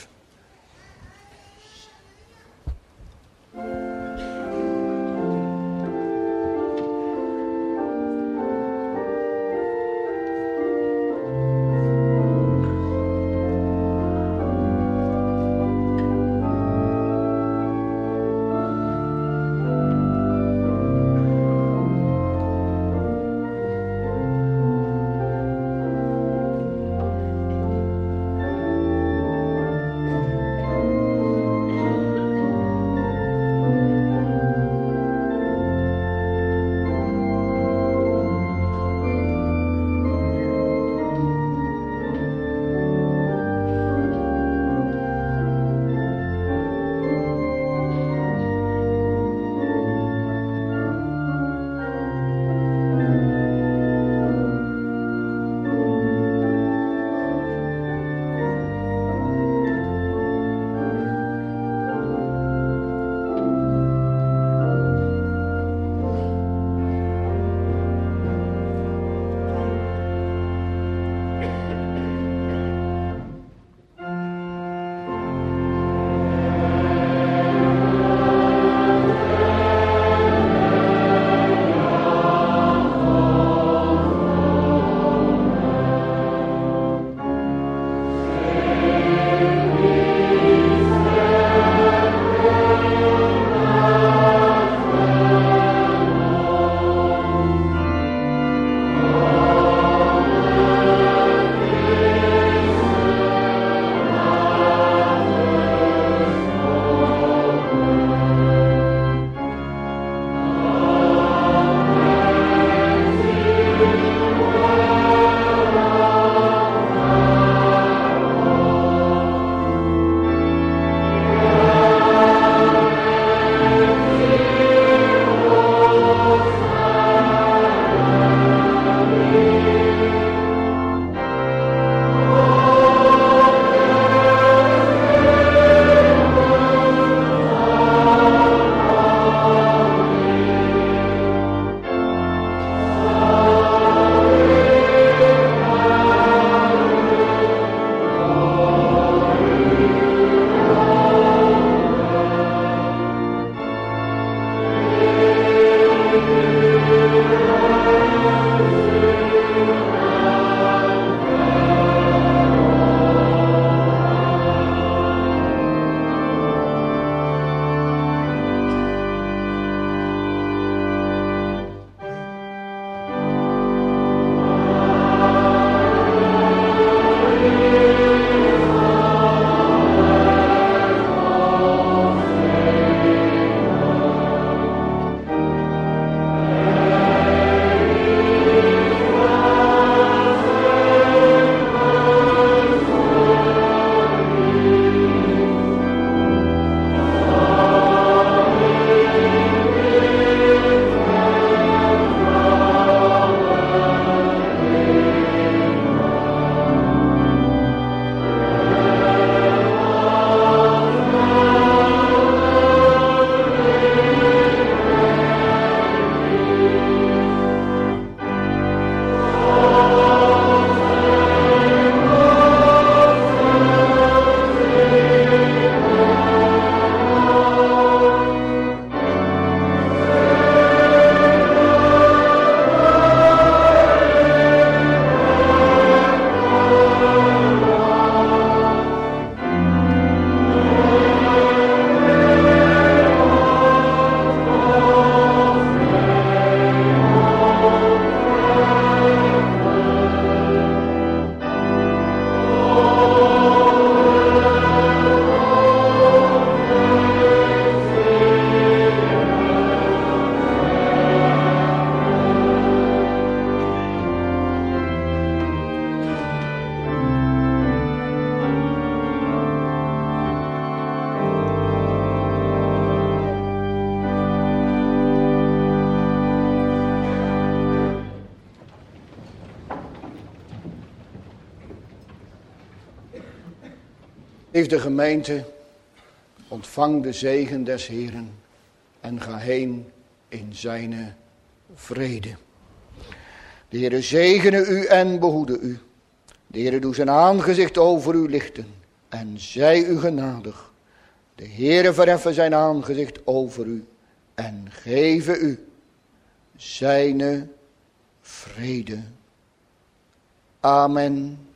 Speaker 1: Heeft de gemeente, ontvang de zegen des Heeren en ga heen in zijn vrede. De Heere zegene u en behoede u. De Heere doe zijn aangezicht over u lichten en zij u genadig. De Heere verheffen zijn aangezicht over u en geven u zijn vrede. Amen.